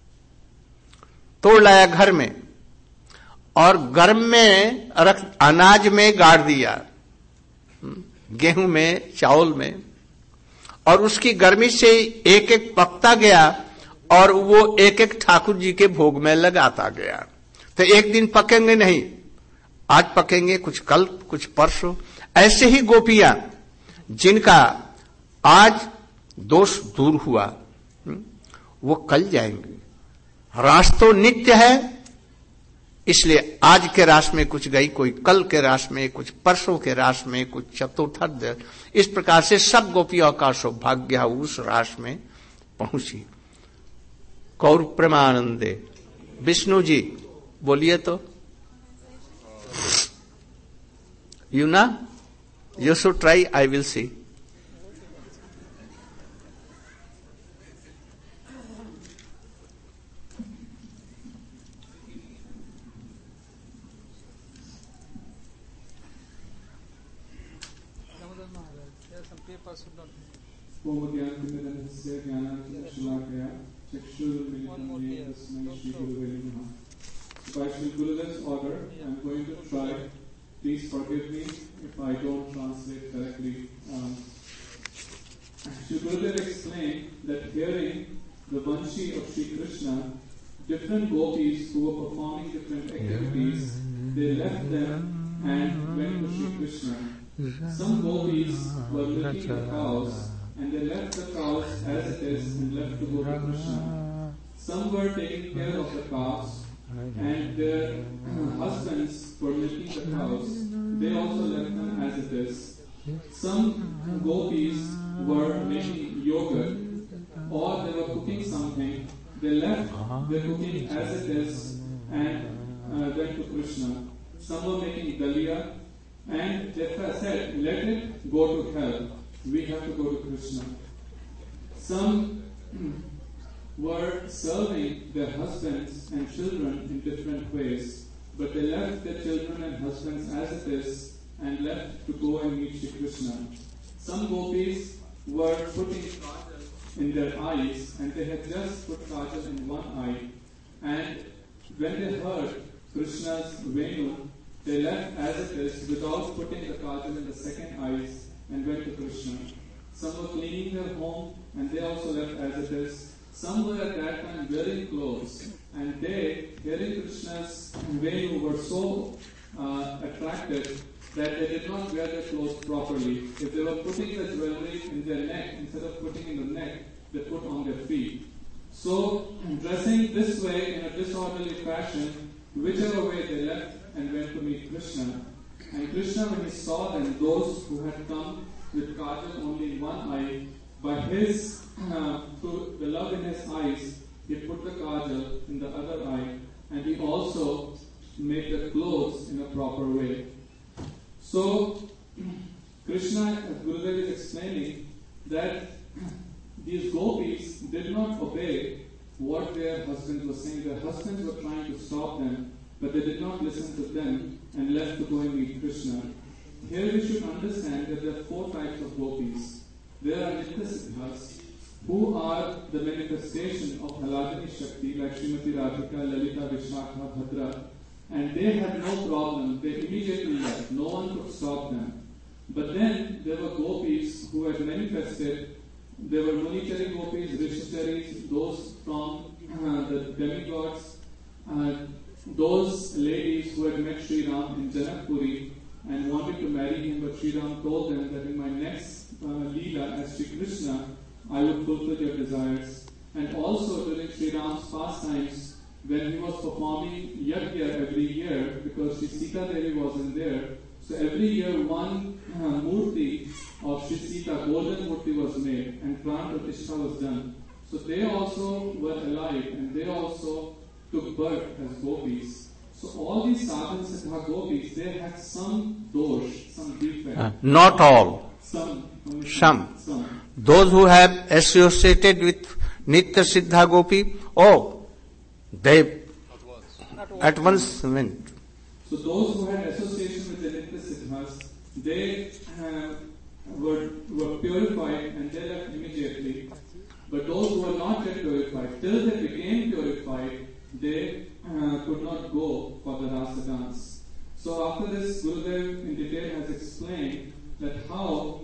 तोड़ लाया घर में, और गर्म में रख अनाज में गाड़ दिया, गेहूं में, चावल में, और उसकी गर्मी से एक एक पकता गया और वो एक एक ठाकुर जी के भोग में लगाता गया। तो एक दिन पकेंगे नहीं, आज पकेंगे, कुछ कल, कुछ परसों। ऐसे ही गोपियां जिनका आज दोष दूर हुआ, वो कल जाएंगे। रास तो नित्य है, इसलिए आज के रास में कुछ गई, कोई कल के रास में, कुछ परसों के रास में, कुछ चतुर्थ। इस प्रकार से सब गोपियों का सौभाग्य उस रास में पहुंची। कौर प्रेमानंदे। विष्णु जी बोलिए तो। यू ना, you should try, I will see. By Sri Gurudev's order, I am going to try. Please forgive me if I don't translate correctly. Um, Sri Gurudev explained that hearing the Vanshi of Sri Krishna, different gopis who were performing different activities, they left them and went to Sri Krishna. Some gopis were milking the cows, and they left the cows as it is and left to go to Krishna. Some were taking care of the cows, and their husbands were milking the cows. They also left them as it is. Some gopis were making yogurt, or they were cooking something. They left the cooking as it is and uh, went to Krishna. Some were making dalia, and they said, let it go to hell. We have to go to Krishna. Some were serving their husbands and children in different ways, but they left their children and husbands as it is and left to go and meet Shri Krishna. Some gopis were putting kajal in their eyes, and they had just put kajal in one eye, and when they heard Krishna's Venu, they left as it is without putting the kajal in the second eyes and went to Krishna. Some were cleaning their home, and they also left as it is. Some were at that time wearing clothes, and they, hearing Krishna's Venu, were so uh, attracted that they did not wear their clothes properly. If they were putting the jewelry in their neck, instead of putting in the neck, they put on their feet. So, dressing this way in a disorderly fashion, whichever way they left and went to meet Krishna. And Krishna, when he saw them, those who had come with kajal only in one eye, by his, uh, through the love in his eyes, he put the kajal in the other eye, and he also made the clothes in a proper way. So, Krishna, as Gurudev is explaining, that these gopis did not obey what their husbands were saying. Their husbands were trying to stop them, but they did not listen to them and left to go and meet Krishna. Here we should understand that there are four types of gopis. There are Nityasiddhas, who are the manifestation of Haladini Shakti, like Srimati Radhika, Lalita, Vishakha, Bhadra, and they had no problem. They immediately left. No one could stop them. But then there were gopis who had manifested. There were Munichari gopis, Rishicharis, those from uh, the demigods, uh, those ladies who had met Sri Ram in Janakpuri and wanted to marry him, but Sri Ram told them that in my next uh, Leela as Sri Krishna, I would fulfill your desires. And also during Sri Ram's pastimes, when he was performing Yajna every year, because Sri Sita Devi wasn't there, so every year one uh, murti of Sri Sita, golden murti, was made and pran pratishtha was done. So they also were alive and they also took birth as gopis. So all these sadhana siddha gopis, they had some dosh, some defect. Uh, not all. Some. Some. Some. Those who have associated with Nitya Siddha Gopi, oh, they at once went. So those who had association with the Nitya Siddhas, they uh, were, were purified and they left immediately. But those who were not yet purified, till they became purified, they uh, could not go for the rasa dance. So after this, Gurudev in detail has explained that how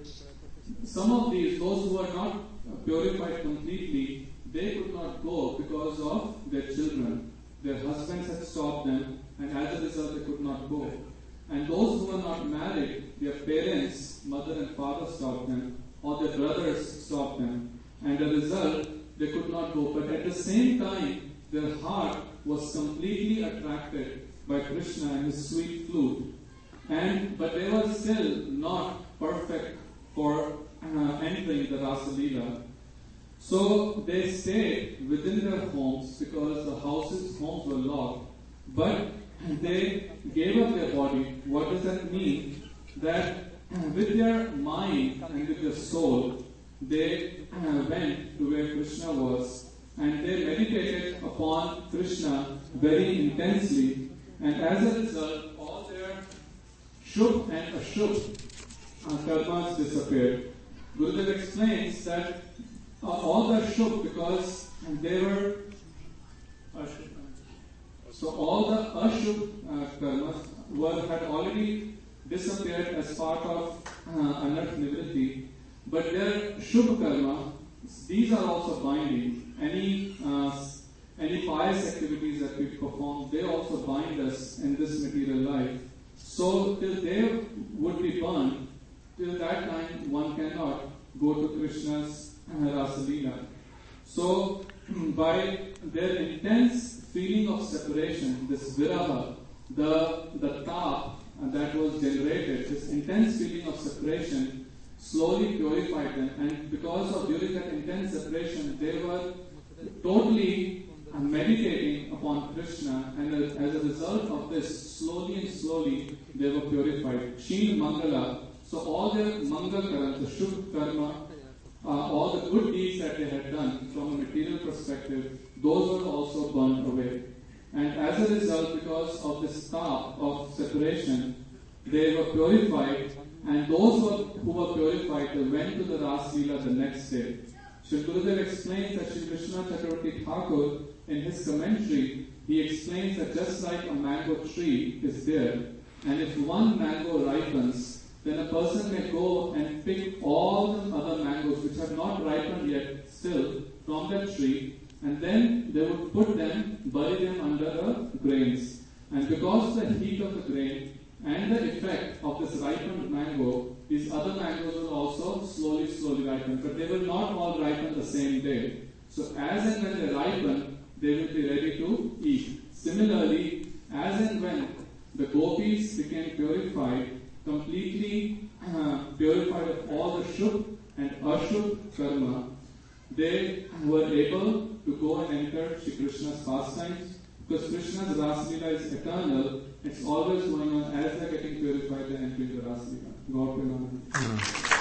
some of these, those who were not purified completely, they could not go because of their children. Their husbands had stopped them, and as a result they could not go. And those who were not married, their parents, mother and father stopped them, or their brothers stopped them. And as a result, they could not go. But at the same time, their heart was completely attracted by Krishna and his sweet flute. And but they were still not perfect for uh, entering the Rasa Leela. So they stayed within their homes because the houses, homes were locked. But they gave up their body. What does that mean? That with their mind and with their soul, they uh, went to where Krishna was and they meditated upon Krishna very intensely. And as a result, all their shubh and ashubh uh, karmas disappeared. Gurudev explains that uh, all the shubh, because they were ashubh. So all the ashubh uh, karmas were had already disappeared as part of uh, anarth nivritti. But their shubh karma, these are also binding. Any uh, any pious activities that we perform, they also bind us in this material life. So till they would be burned, till that time one cannot go to Krishna's uh, Rasa Leela. So by their intense feeling of separation, this viraha, the the tap that was generated, this intense feeling of separation, slowly purified them, and because of during that intense separation, they were totally uh, meditating upon Krishna, and as, as a result of this, slowly and slowly they were purified. Sheen Mangala, so all their Mangal karma, the Shubh karma, uh, all the good deeds that they had done from a material perspective, those were also burned away. And as a result, because of this tap of separation, they were purified. And those who were, who were purified, they went to the Ras Leela the next day. Shri Gurudev explains that Shri Krishna Chakravarti Thakur, in his commentary, he explains that just like a mango tree is there, and if one mango ripens, then a person may go and pick all the other mangoes which have not ripened yet still from that tree, and then they would put them, bury them under the grains. And because of the heat of the grain, and the effect of this ripened mango, these other mangoes will also slowly, slowly ripen. But they will not all ripen the same day. So as and when they ripen, they will be ready to eat. Similarly, as and when the gopis became purified, completely uh, purified of all the shubh and ashubh karma, they were able to go and enter Shri Krishna's pastimes. Because Krishna's Rasa Leela is eternal, it's always going on. As they're getting purified, they're entering the Rasa Leela. God will honor.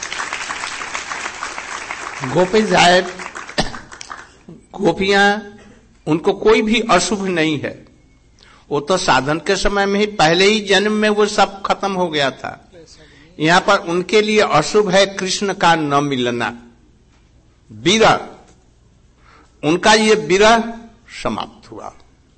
Gopi जाए, गोपियां, उनको कोई भी अशुभ नहीं है. वो तो साधन के समय में ही, पहले ही जन्म में वो सब खत्म हो गया था. यहाँ पर उनके लिए अशुभ है कृष्ण का न मिलना, विरह. उनका ये विरह समाप्त हुआ.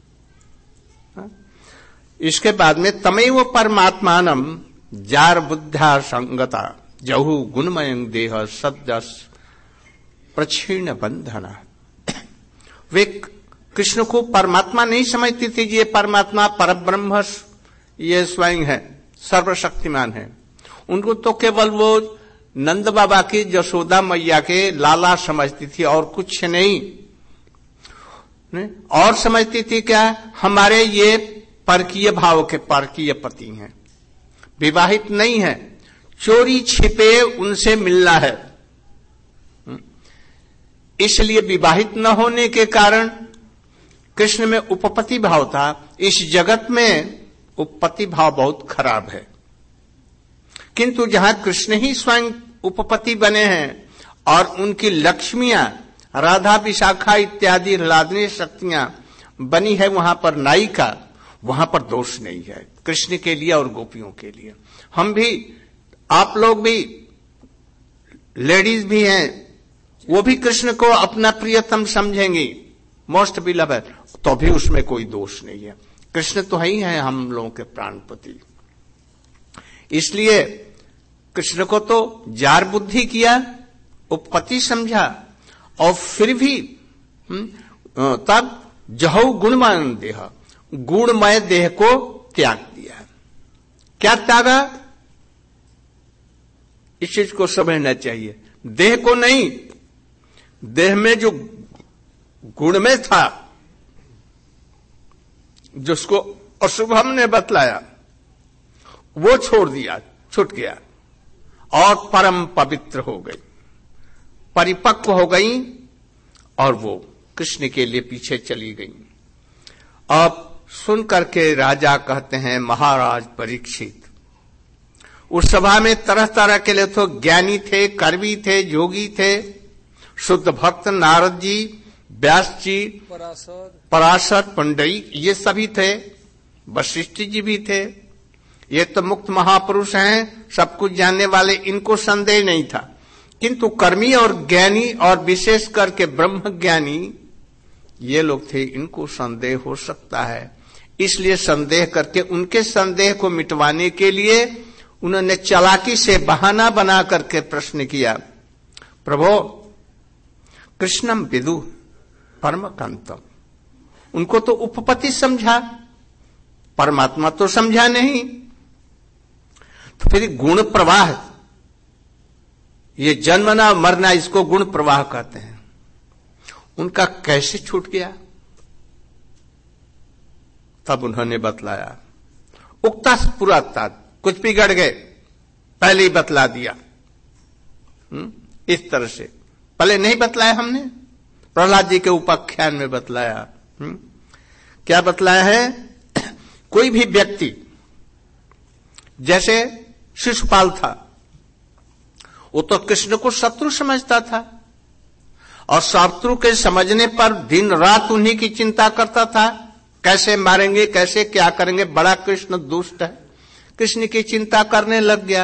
इसके बाद में तमेव परमात्मानम जार बुद्धा संगता जहु गुणमयं देह सद्यस प्रक्षीण बंधना. वे कृष्ण को परमात्मा नहीं समझती थी. ये परमात्मा परब्रह्म, ये स्वयं है, सर्वशक्तिमान है. उनको तो केवल वो नंद बाबा की, यशोदा मैया के लाला समझती थी और कुछ नहीं. और समझती थी क्या, हमारे ये परकीय भाव के परकीय पति हैं, विवाहित नहीं है, चोरी छिपे उनसे मिलना है. इसलिए विवाहित न होने के कारण कृष्ण में उपपत्ति भाव था। इस जगत में उपपत्ति भाव बहुत खराब है, किंतु जहां कृष्ण ही स्वयं उपपति बने हैं और उनकी लक्ष्मियां राधा विशाखा इत्यादि लादनी शक्तियां बनी है, वहां पर नायिका, वहां पर दोष नहीं है कृष्ण के लिए और गोपियों के लिए। हम भी, आप लोग भी, लेडीज भी हैं, वो भी कृष्ण को अपना प्रियतम समझेंगी, मोस्ट बिलवेड, तो भी उसमें कोई दोष नहीं है। कृष्ण तो ही है हम लोगों के प्राणपति। इसलिए कृष्ण को तो जार बुद्धि किया, उपपति समझा, और फिर भी तब जहु गुणमान देह, गुणमय देह को त्याग दिया। क्या त्यागा, इस चीज को समझना चाहिए। देह को नहीं, देह में जो गुण में था, जिसको अशुभ हमने बतलाया, वो छोड़ दिया, छूट गया और परम पवित्र हो गई, परिपक्व हो गई और वो कृष्ण के लिए पीछे चली गई। अब सुन करके राजा कहते हैं, महाराज परीक्षित, उस सभा में तरह तरह के लिए तो ज्ञानी थे, कर्मी थे, जोगी थे, शुद्ध भक्त नारद जी, व्यास जी, पराशर पराशर पंडई, ये सभी थे, वशिष्ठ जी भी थे। ये तो मुक्त महापुरुष हैं, सब कुछ जानने वाले, इनको संदेह नहीं था। किंतु कर्मी और ज्ञानी और विशेष करके ब्रह्म ज्ञानी ये लोग थे, इनको संदेह हो सकता है। इसलिए संदेह करके उनके संदेह को मिटवाने के लिए उन्होंने चालाकी से बहाना बना करके प्रश्न किया, प्रभो कृष्णम विदु परम कांतम। उनको तो उपपति समझा, परमात्मा तो समझा नहीं। तो फिर गुण प्रवाह, ये जन्मना मरना, इसको गुण प्रवाह कहते हैं, उनका कैसे छूट गया? तब उन्होंने बतलाया, उक्ता पूरा था, कुछ बिगड़ गए, पहले ही बतला दिया। हुँ? इस तरह से पहले नहीं बतलाया हमने, प्रहलाद जी के उपाख्यान में बतलाया। हुँ? क्या बतलाया है? कोई भी व्यक्ति, जैसे शिशुपाल था, वो तो कृष्ण को शत्रु समझता था और शत्रु के समझने पर दिन रात उन्हीं की चिंता करता था, कैसे मारेंगे, कैसे क्या करेंगे, बड़ा कृष्ण दुष्ट है, कृष्ण की चिंता करने लग गया।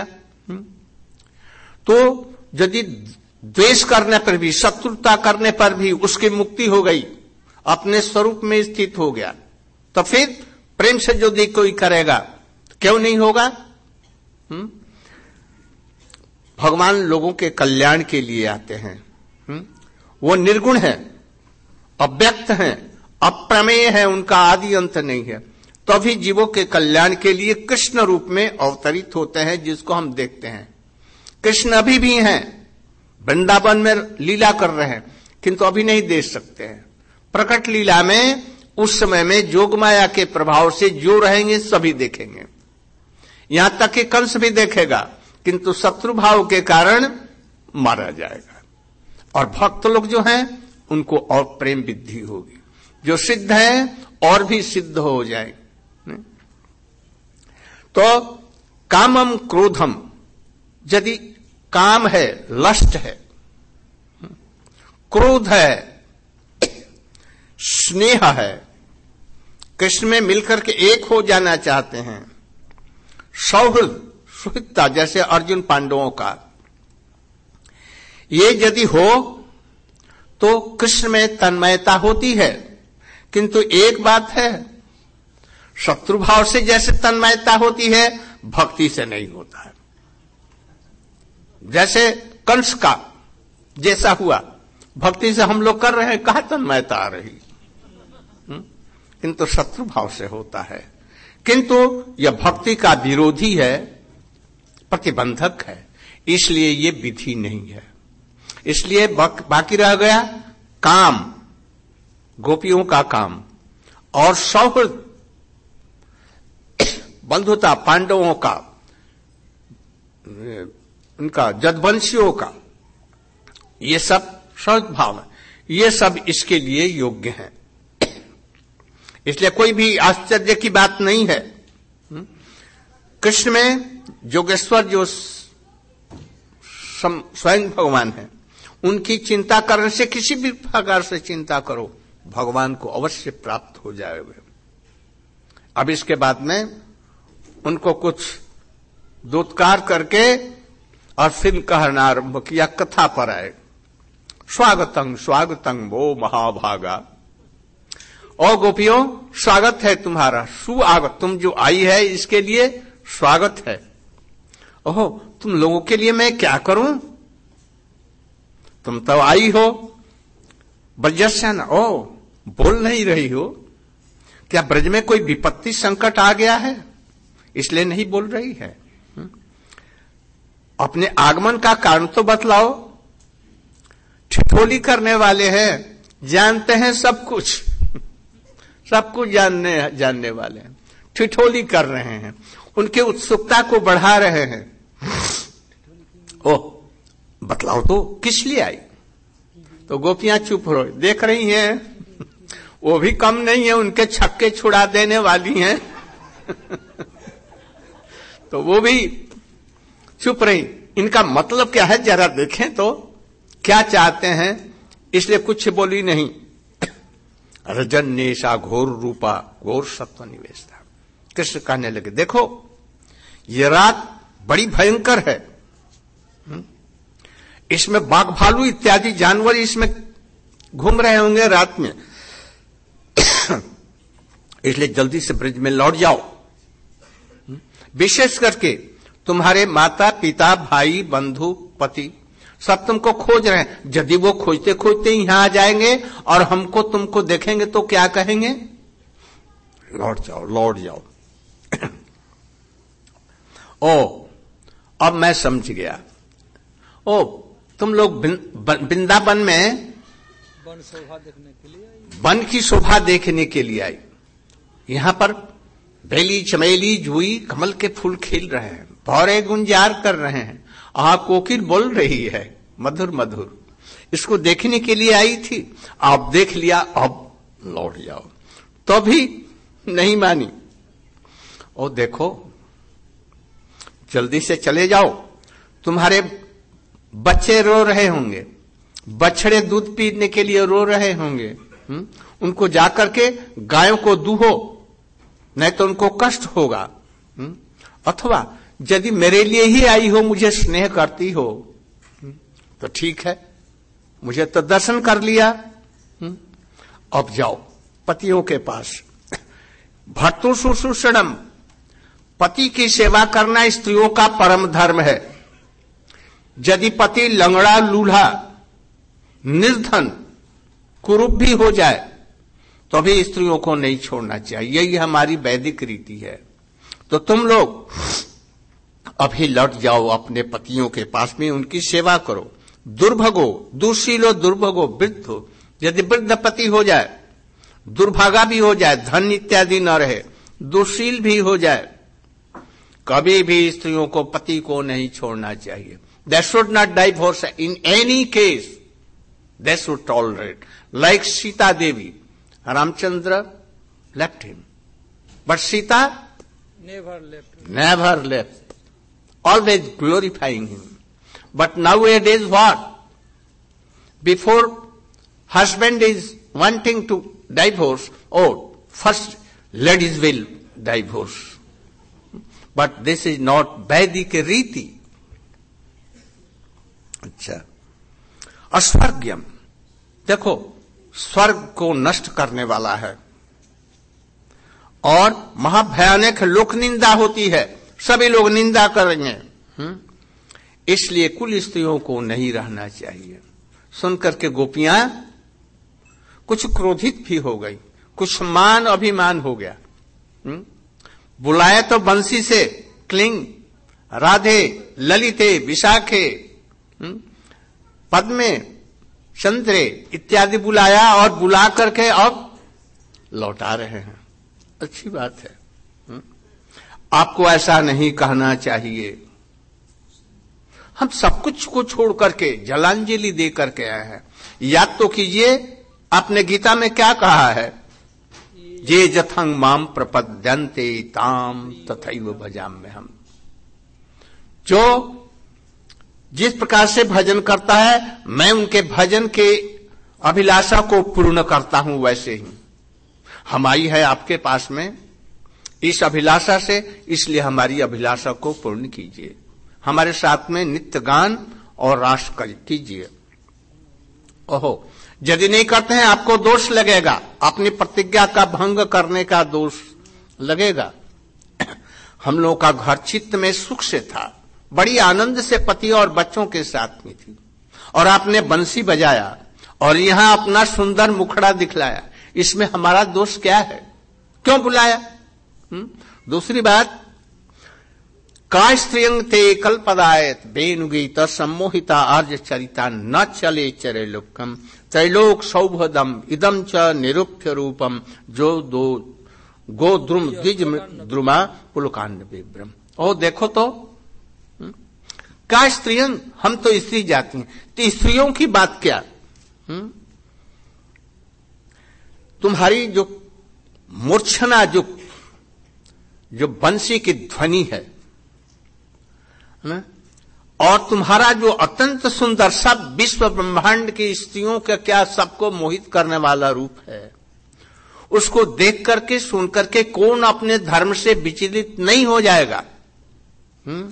तो यदि द्वेष करने पर भी, शत्रुता करने पर भी उसकी मुक्ति हो गई, अपने स्वरूप में स्थित हो गया, तो फिर प्रेम से यदि कोई करेगा क्यों नहीं होगा? हुँ? भगवान लोगों के कल्याण के लिए आते हैं। हुँ? वो निर्गुण है, अव्यक्त है, अप्रमेय है, उनका आदि अंत नहीं है, तभी जीवों के कल्याण के लिए कृष्ण रूप में अवतरित होते हैं, जिसको हम देखते हैं। कृष्ण अभी भी हैं, वृंदावन में लीला कर रहे हैं, किंतु अभी नहीं देख सकते हैं। प्रकट लीला में उस समय में जोगमाया के प्रभाव से जो रहेंगे सभी देखेंगे, यहां तक कि कंस भी देखेगा, किंतु शत्रु भाव के कारण मारा जाएगा। और भक्त लोग जो हैं उनको और प्रेम वृद्धि होगी, जो सिद्ध है और भी सिद्ध हो जाए। तो कामम क्रोधम, यदि काम है, लस्ट है, क्रोध है, स्नेह है, कृष्ण में मिलकर के एक हो जाना चाहते हैं, सौहृद सुहृदता, जैसे अर्जुन पांडवों का, ये यदि हो तो कृष्ण में तन्मयता होती है। किंतु एक बात है, शत्रु भाव से जैसे तन्मयता होती है, भक्ति से नहीं होता है। जैसे कंस का जैसा हुआ, भक्ति से हम लोग कर रहे हैं, कहां तन्मयता आ रही, किंतु शत्रु भाव से होता है। किंतु यह भक्ति का विरोधी है, प्रतिबंधक है, इसलिए ये विधि नहीं है। इसलिए बाकी रह गया काम, गोपियों का काम, और सौहृद बंधुता, पांडवों का, उनका जदवंशियों का, ये सब सौहृद भाव है। ये सब इसके लिए योग्य हैं। इसलिए कोई भी आश्चर्य की बात नहीं है। कृष्ण में योगेश्वर जो स्वयं भगवान है, उनकी चिंता करने से, किसी भी प्रकार से चिंता करो, भगवान को अवश्य प्राप्त हो जाएगा। अब इसके बाद में उनको कुछ दूतकार करके और फिर कहना आरंभ किया, कथा पर आए। स्वागतं स्वागतं वो महाभागा। ओ गोपियों, स्वागत है तुम्हारा, सुआगत, तुम जो आई है इसके लिए स्वागत है। ओहो, तुम लोगों के लिए मैं क्या करूं? तुम तो आई हो ब्रजस्यन, ओ बोल नहीं रही हो, क्या ब्रज में कोई विपत्ति संकट आ गया है इसलिए नहीं बोल रही है? अपने आगमन का कारण तो बतलाओ। ठिठोली करने वाले हैं, जानते हैं सब कुछ, सब कुछ जानने जानने वाले हैं, ठिठोली कर रहे हैं, उनके उत्सुकता को बढ़ा रहे हैं। ओह, बतलाओ तो किस लिए आई? तो गोपियां चुप रहो, देख रही हैं वो भी कम नहीं है, उनके छक्के छुड़ा देने वाली हैं तो वो भी चुप रही। इनका मतलब क्या है जरा देखें तो, क्या चाहते हैं, इसलिए कुछ बोली नहीं। रजन्येषा घोर रूपा घोर सत्व निवेशता। कृष्ण कहने लगे, देखो ये रात बड़ी भयंकर है, इसमें बाघ भालू इत्यादि जानवर इसमें घूम रहे होंगे रात में, इसलिए जल्दी से ब्रज में लौट जाओ। विशेष करके तुम्हारे माता पिता भाई बंधु पति सब तुमको खोज रहे हैं। यदि वो खोजते खोजते यहां आ जाएंगे और हमको तुमको देखेंगे तो क्या कहेंगे? लौट जाओ, लौट जाओ। ओ, अब मैं समझ गया। ओ, तुम लोग वृंदावन में वन शोभा देखने के लिए आई, वन की शोभा देखने के लिए आई। यहां पर बेली चमेली जुई कमल के फूल खिल रहे हैं, भौरे गुंजार कर रहे हैं, आ कोकिल बोल रही है मधुर मधुर, इसको देखने के लिए आई थी। आप देख लिया, अब लौट जाओ। तो भी नहीं मानी। ओ देखो, जल्दी से चले जाओ, तुम्हारे बच्चे रो रहे होंगे, बछड़े दूध पीने के लिए रो रहे होंगे, हुँ? उनको जाकर के गायों को दूहो, नहीं तो उनको कष्ट होगा। हुँ? अथवा यदि मेरे लिए ही आई हो, मुझे स्नेह करती हो, तो ठीक है, मुझे तो दर्शन कर लिया। हुँ? अब जाओ पतियों के पास। भर्तु शुश्रूषणम, पति की सेवा करना स्त्रियों का परम धर्म है। यदि पति लंगड़ा लूल्हा निर्धन कुरूप भी हो जाए तो भी स्त्रियों को नहीं छोड़ना चाहिए, यही हमारी वैदिक रीति है। तो तुम लोग अभी लौट जाओ अपने पतियों के पास में, उनकी सेवा करो। दुर्भगो दुशीलो दुर्भगो वृद्धो, यदि वृद्ध पति हो जाए, दुर्भागा भी हो जाए, धन इत्यादि न रहे, दुशील भी हो जाए, कभी भी स्त्रियों को पति को नहीं छोड़ना चाहिए। They should not divorce in any case. They should tolerate. Like Sita Devi, Ramchandra left him, but Sita never left. never left, always glorifying him. But nowadays what? Before husband is wanting to divorce, oh, first ladies will divorce. But this is not Vedic riti. अच्छा, अस्वर्ग्यम, देखो स्वर्ग को नष्ट करने वाला है और महाभयानक लोक निंदा होती है, सभी लोग निंदा करेंगे। हुँ? इसलिए कुल स्त्रियों को नहीं रहना चाहिए। सुनकर के गोपियां कुछ क्रोधित भी हो गई, कुछ मान अभिमान हो गया। हुँ? बुलाए तो बंसी से क्लिंग, राधे, ललिते, विशाखे, पद्मे, चंद्रे इत्यादि बुलाया और बुला करके अब लौटा रहे हैं। अच्छी बात है, हुँ? आपको ऐसा नहीं कहना चाहिए। हम सब कुछ को छोड़ करके जलांजलि दे करके आए हैं। याद तो कीजिए, आपने गीता में क्या कहा है? ये जथंग माम प्रपद्यन्ते ताम तथैव भजाम्य हम। जो जिस प्रकार से भजन करता है, मैं उनके भजन के अभिलाषा को पूर्ण करता हूं, वैसे ही हम आई है आपके पास में इस अभिलाषा से, इसलिए हमारी अभिलाषा को पूर्ण कीजिए। हमारे साथ में नित्य गान और रास कीजिए। ओहो, यदि नहीं करते हैं आपको दोष लगेगा, अपनी प्रतिज्ञा का भंग करने का दोष लगेगा। हम लोगों का घर चित्त में सुख से था, बड़ी आनंद से पति और बच्चों के साथ में थी, और आपने बंसी बजाया और यहां अपना सुंदर मुखड़ा दिखलाया। इसमें हमारा दोष क्या है? क्यों बुलाया? हुँ? दूसरी बात, का स्त्रियंग ते कल्पदायत बेनुगीत सम्मोहिता आर्य चरिता न चले चरे लोकम त्रैलोक सौभदम इदम च निरूप्य रूपम जो दो गो द्रुम द्विज द्रुमा पुलकांड विभ्रम। ओ देखो तो, का स्त्रियंग, हम तो स्त्री जाती हैं, तो स्त्रियों की बात क्या? हुँ? तुम्हारी जो मूर्छना, जो जो बंसी की ध्वनि है ना, और तुम्हारा जो अत्यंत सुंदर सब विश्व ब्रह्मांड की स्त्रियों का क्या सबको मोहित करने वाला रूप है, उसको देख करके सुन करके कौन अपने धर्म से विचलित नहीं हो जाएगा? हम्म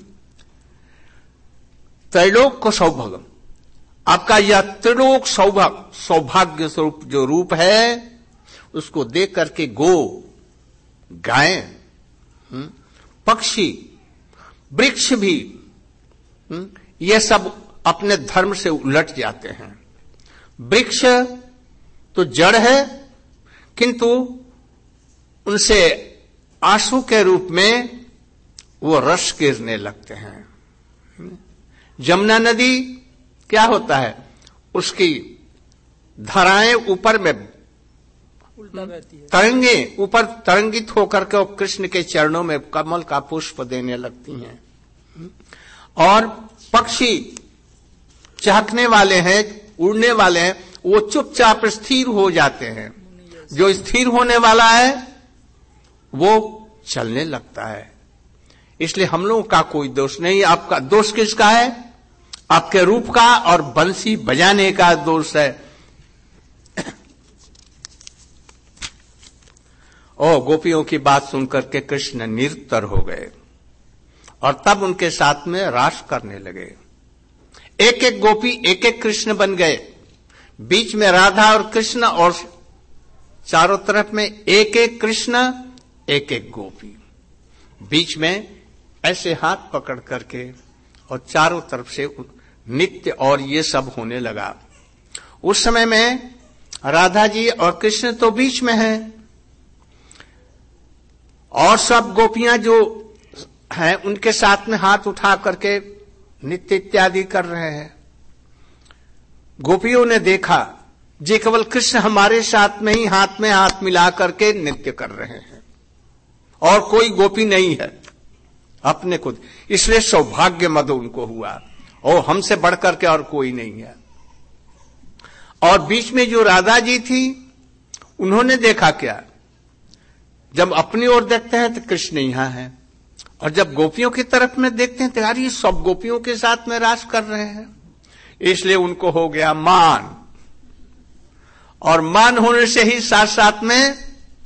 त्रैलोक को सौभाग्य, आपका यह त्रिलोक सौभाग्य सौभाग्य स्वरूप जो रूप है, उसको देख करके गो, गाय, पक्षी, वृक्ष भी ये सब अपने धर्म से उलट जाते हैं। वृक्ष तो जड़ है, किंतु उनसे आंसू के रूप में वो रस गिरने लगते हैं। जमुना नदी क्या होता है? उसकी धाराएं ऊपर में उल्टा बहती है, तरंगे ऊपर तरंगित होकर के कृष्ण के चरणों में कमल का पुष्प देने लगती हैं। और पक्षी चहकने वाले हैं, उड़ने वाले हैं, वो चुपचाप स्थिर हो जाते हैं। जो स्थिर होने वाला है वो चलने लगता है। इसलिए हम लोगों का कोई दोष नहीं। आपका दोष किसका है? आपके रूप का और बंसी बजाने का दोष है। ओ, गोपियों की बात सुनकर के कृष्ण निरुत्तर हो गए और तब उनके साथ में रास करने लगे। एक एक गोपी एक एक कृष्ण बन गए, बीच में राधा और कृष्ण, और चारों तरफ में एक एक कृष्ण एक एक गोपी, बीच में ऐसे हाथ पकड़ करके और चारों तरफ से नित्य और ये सब होने लगा। उस समय में राधा जी और कृष्ण तो बीच में हैं, और सब गोपियां जो हैं उनके साथ में हाथ उठा करके नित्य इत्यादि कर रहे हैं। गोपियों ने देखा जी केवल कृष्ण हमारे साथ में ही हाथ में हाथ मिला करके नृत्य कर रहे हैं, और कोई गोपी नहीं है अपने खुद। इसलिए सौभाग्य मद उनको हुआ, और हमसे बढ़कर के और कोई नहीं है। और बीच में जो राधा जी थी, उन्होंने देखा क्या, जब अपनी ओर देखते हैं तो कृष्ण यहां है, और जब गोपियों की तरफ में देखते हैं तो यार ये सब गोपियों के साथ में रास कर रहे हैं। इसलिए उनको हो गया मान, और मान होने से ही साथ साथ में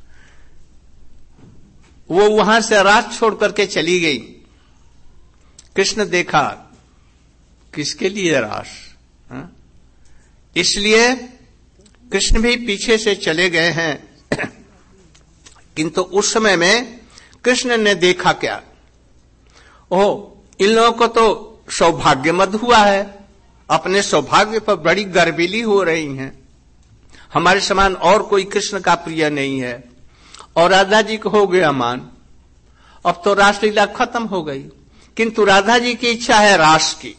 वो वहां से रास छोड़ करके चली गई। कृष्ण देखा किसके लिए रास, हा? इसलिए कृष्ण भी पीछे से चले गए हैं। किंतु उस समय में कृष्ण ने देखा क्या, ओह इन लोगों को तो सौभाग्य मद हुआ है, अपने सौभाग्य पर बड़ी गर्विली हो रही हैं। हमारे समान और कोई कृष्ण का प्रिय नहीं है। और राधा जी को हो गया मान, अब तो रासलीला खत्म हो गई। किंतु राधा जी की इच्छा है रास की,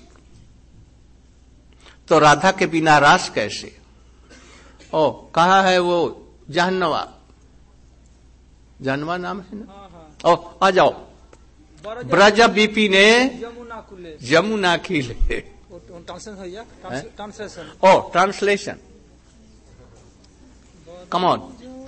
तो राधा के बिना रास कैसे? ओ कहा है वो जानवा, जानवा नाम है ना? ओ आ जाओ, ब्रज विपिने यमुना कुले यमुना खिले। ट्रांसलेशन हो गया translation Oh, translation. Come on.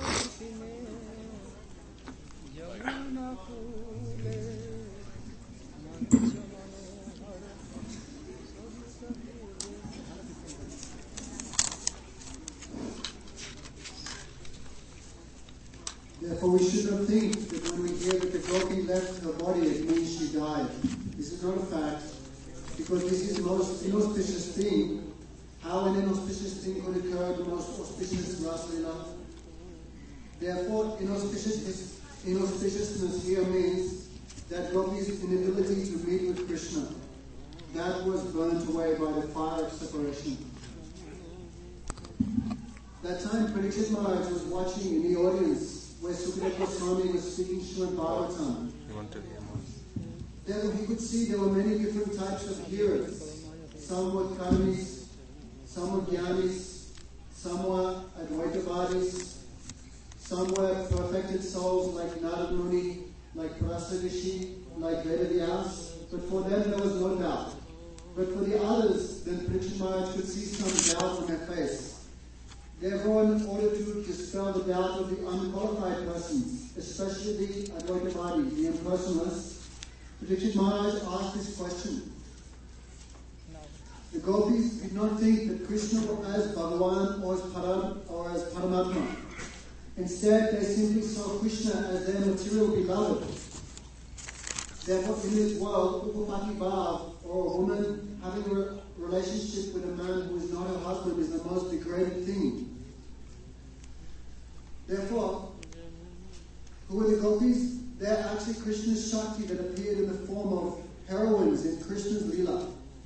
Therefore, we should not think that when we hear that the gopi left her body, it means she died. This is not a fact, because this is the most inauspicious thing. How an inauspicious thing could occur, the most auspicious Rasalila. Therefore, inauspicious, inauspiciousness here means that gopi's inability to meet with Krishna, that was burnt away by the fire of separation. That time, Parikshit Maharaj was watching in the audience where Sukadeva Goswami was speaking Srimad Bhagavatam. There he could see there were many different types of hearers. Some were karmis, some were jnanis, some were Advaitavadis, some were perfected souls like Narad Muni, like Parasa Rishi, like Vedavyas. But for them there was no doubt. But for the others, then Parikshit Maharaj could see some doubt on their face. Therefore, in order to dispel the doubt of the unqualified persons, especially the Advaitavadi, the impersonalists, Parikshit Maharaj asked this question. The gopis did not think that Krishna was as Bhagavan or as, Param, or as Paramatma. Instead, they simply saw Krishna as their material beloved. Therefore, in this world, Upapati Bhav, or a woman having a relationship with a man who is not her husband, is the most degraded thing. Therefore, who were the gopis? They're actually Krishna's Shakti that appeared in the form of heroines in Krishna's Leela.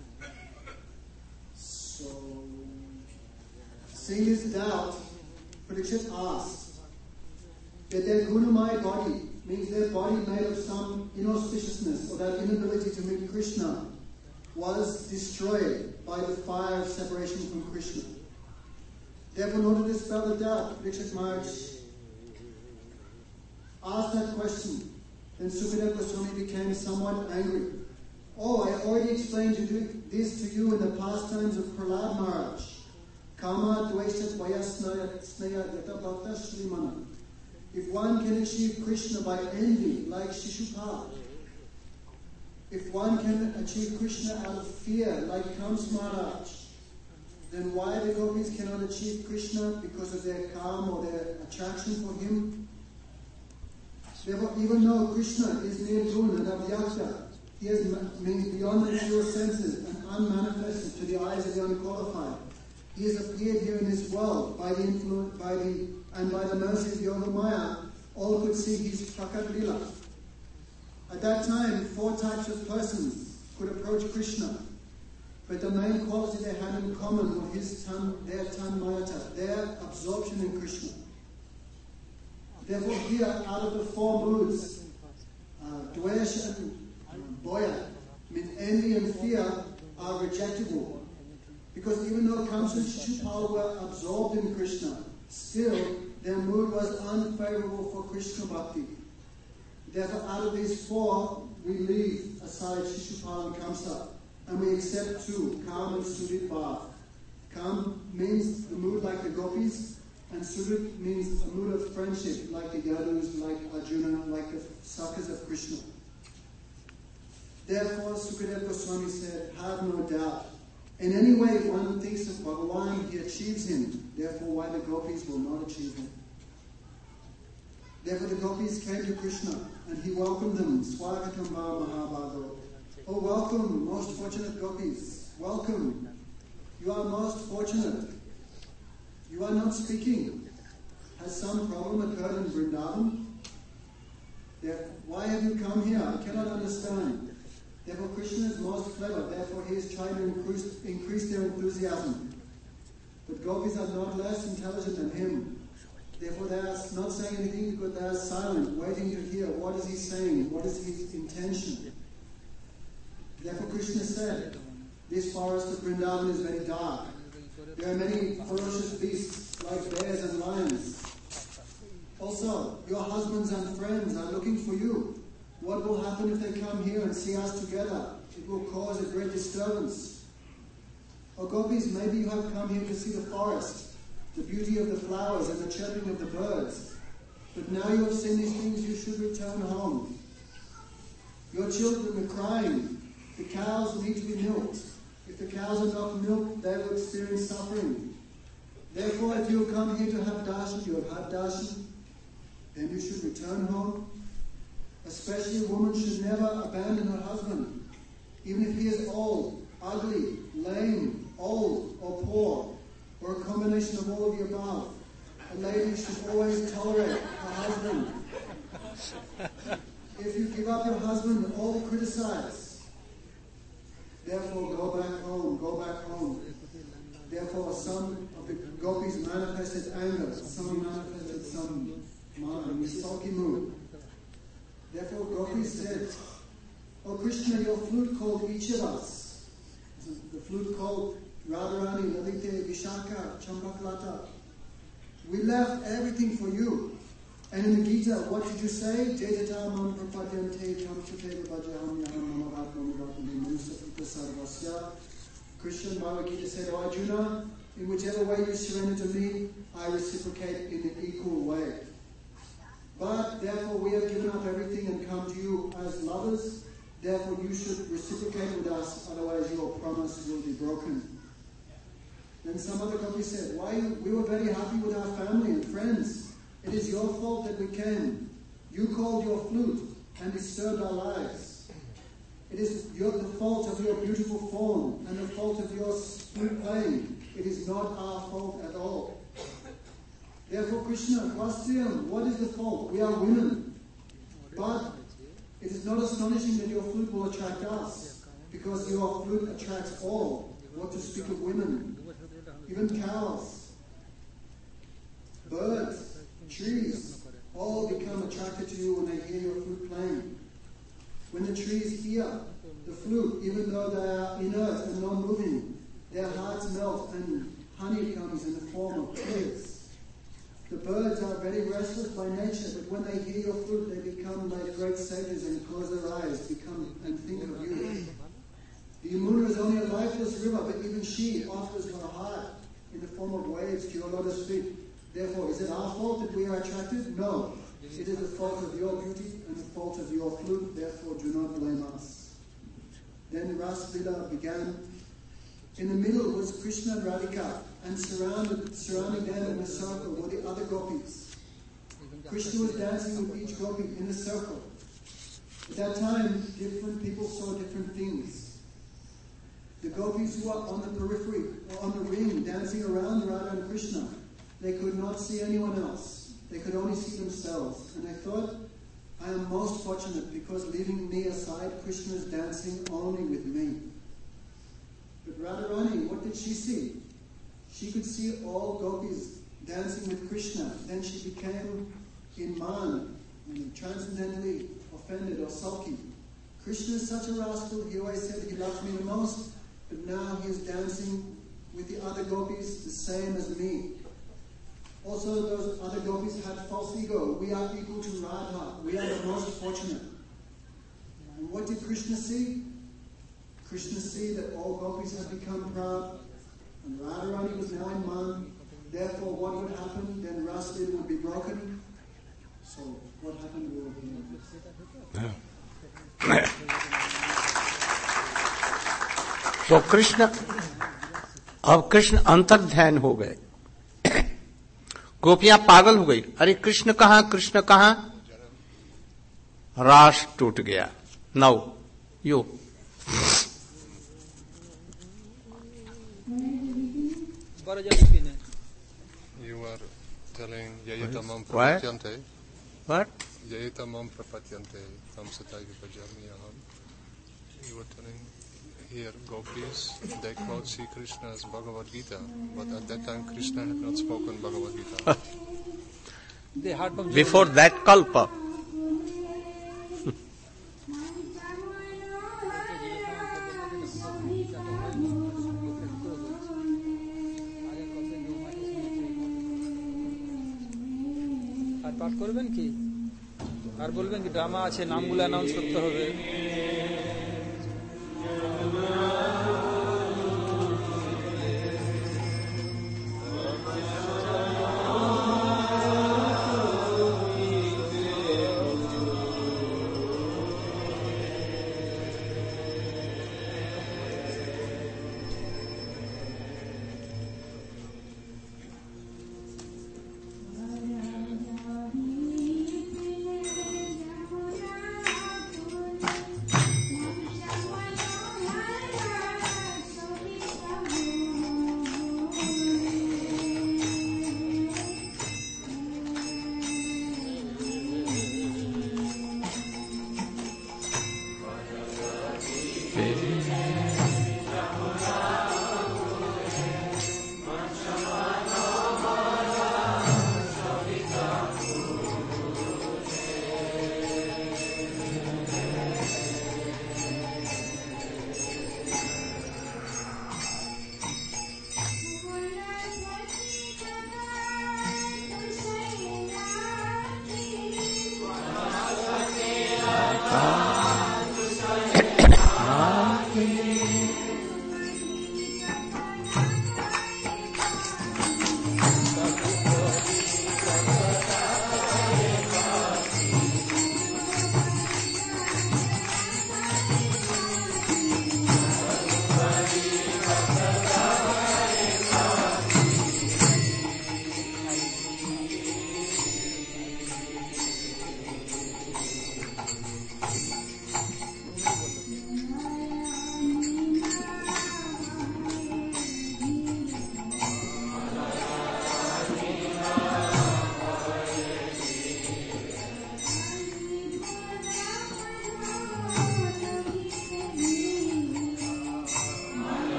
So, seeing this doubt, Parikshit asked that their gunamaya body, means their body made of some inauspiciousness or that inability to meet Krishna, was destroyed by the fire of separation from Krishna. Therefore, in order to dispel the doubt, Parikshit Maharaj asked that question. Then Sukadeva Goswami became somewhat angry. Oh, I already explained to do this to you in the pastimes of Prahlad Maharaj. Kama dveshat vayasnaya snaya yata bhakta shrimana. If one can achieve Krishna by envy, like Shishupal, if one can achieve Krishna out of fear, like Kams Maharaj, then why the gopis cannot achieve Krishna because of their calm or their attraction for him? Therefore, even though Krishna is Nirdguna and Avyakta, he is, means beyond the pure senses and unmanifested to the eyes of the unqualified. He has appeared here in this world by the influence, by the and by the mercy of Yoga Maya, all could see his Prakat Lila. At that time, four types of persons could approach Krishna, but the main quality they had in common was his tan, their tanmayata, their absorption in Krishna. Therefore, here, out of the four moods, uh, dvesh and boya, mean envy and fear, are rejectable. Because even though Kamsa and Shishupal were absorbed in Krishna, still their mood was unfavorable for Krishna Bhakti. Therefore, out of these four, we leave aside Shishupal and Kamsa, and we accept two, Kam and Sudit Bhav. Kam means the mood like the gopis, and Sudit means a mood of friendship, like the Yadus, like Arjuna, like the Sakhas of Krishna. Therefore, Sukadeva Goswami said, have no doubt. In any way one thinks of Bhagavan, he achieves him. Therefore, why the gopis will not achieve him? Therefore, the gopis came to Krishna, and he welcomed them. Swagatam Bhava Mahabhago. Oh, welcome, most fortunate gopis. Welcome. You are most fortunate. You are not speaking. Has some problem occurred in Vrindavan? Therefore, why have you come here? I cannot understand. Therefore, Krishna is most clever. Therefore, he is trying to increase, increase their enthusiasm. But gopis are not less intelligent than him. Therefore, they are not saying anything because they are silent, waiting to hear what is he saying, what is his intention. Therefore, Krishna said, this forest of Vrindavan is very dark. There are many ferocious beasts like bears and lions. Also, your husbands and friends are looking for you. What will happen if they come here and see us together? It will cause a great disturbance. O gopis, maybe you have come here to see the forest, the beauty of the flowers and the chirping of the birds. But now you have seen these things, you should return home. Your children are crying. The cows need to be milked. If the cows are not milked, they will experience suffering. Therefore, if you have come here to have darshan, you have had darshan, then you should return home. Especially a woman should never abandon her husband, even if he is old, ugly, lame, old, or poor, or a combination of all of the above. A lady should always tolerate her husband. If you give up your husband, all will criticize. Therefore, go back home, go back home. Therefore, some of the gopis manifested anger, some manifested some sulky mood. Therefore, gopis said, "O Krishna, your flute called each of us." The flute called Radharani, Lalita, Vishaka, Champaklata. We left everything for you. And in the Gita, what did you say? Jayata mam prapadyante tamchate vajaham yaham namavatmam ratmam manusapita sarvasya. Krishna Bhagavad Gita said, "O Arjuna, in whichever way you surrender to me, I reciprocate in an equal way. But therefore we have given up everything and come to you as lovers. Therefore you should reciprocate with us, otherwise your promise will be broken." Then some other gopis said, "Why? We were very happy with our family and friends. It is your fault that we came. You called your flute and disturbed our lives. It is your, the fault of your beautiful form and the fault of your flute playing. It is not our fault at all. Therefore, Krishna, Vasyam, what is the fault? We are women. But it is not astonishing that your flute will attract us, because your flute attracts all. What to speak of women? Even cows, birds, trees, all become attracted to you when they hear your flute playing. When the trees hear the flute, even though they are inert and non-moving, their hearts melt and honey comes in the form of tears. The birds are very restless by nature, but when they hear your flute, they become like great sages and close their eyes, become and think of you. The Yamuna is only a lifeless river, but even she offers her heart in the form of waves to your lotus feet. Therefore, is it our fault that we are attracted? No. It is the fault of your beauty and the fault of your flute. Therefore, do not blame us. Then Ras Lila began. In the middle was Krishna and Radhika, and surrounded, surrounding them in a circle were the other gopis. Krishna was dancing with each gopi in a circle. At that time, different people saw different things. The gopis who were on the periphery, or on the ring, dancing around Radha and Krishna, they could not see anyone else. They could only see themselves. And they thought, I am most fortunate because leaving me aside, Krishna is dancing only with me. But Radharani, what did she see? She could see all gopis dancing with Krishna. Then she became in man, transcendently offended or sulky. Krishna is such a rascal. He always said he loves me the most, but now he is dancing with the other gopis the same as me. Also, those other gopis had false ego. We are equal to Radha. We are the most fortunate. And what did Krishna see? Krishna see that all gopis had become proud, and Radharani was now in man. Therefore, what would happen? Then Raslila would be broken. So, what happened will be. तो कृष्ण अब कृष्ण अंतर्ध्यान हो गए. गोपियां पागल हो गई. अरे कृष्ण कहां, कृष्ण कहां? रास टूट गया. Now you You are telling Yayitamam Prapatyante. What? Yayitamam Prapatyante. Tam Sataya Bhajami Aham. You were telling here gopis, they quote Sri Krishna as Bhagavad Gita, but at that time Krishna had not spoken Bhagavad Gita. They heard from Before that kalpa. আর পাঠ করবেন কি? আর বলবেন কি drama আছে, নামগুলো announce করতে হবে।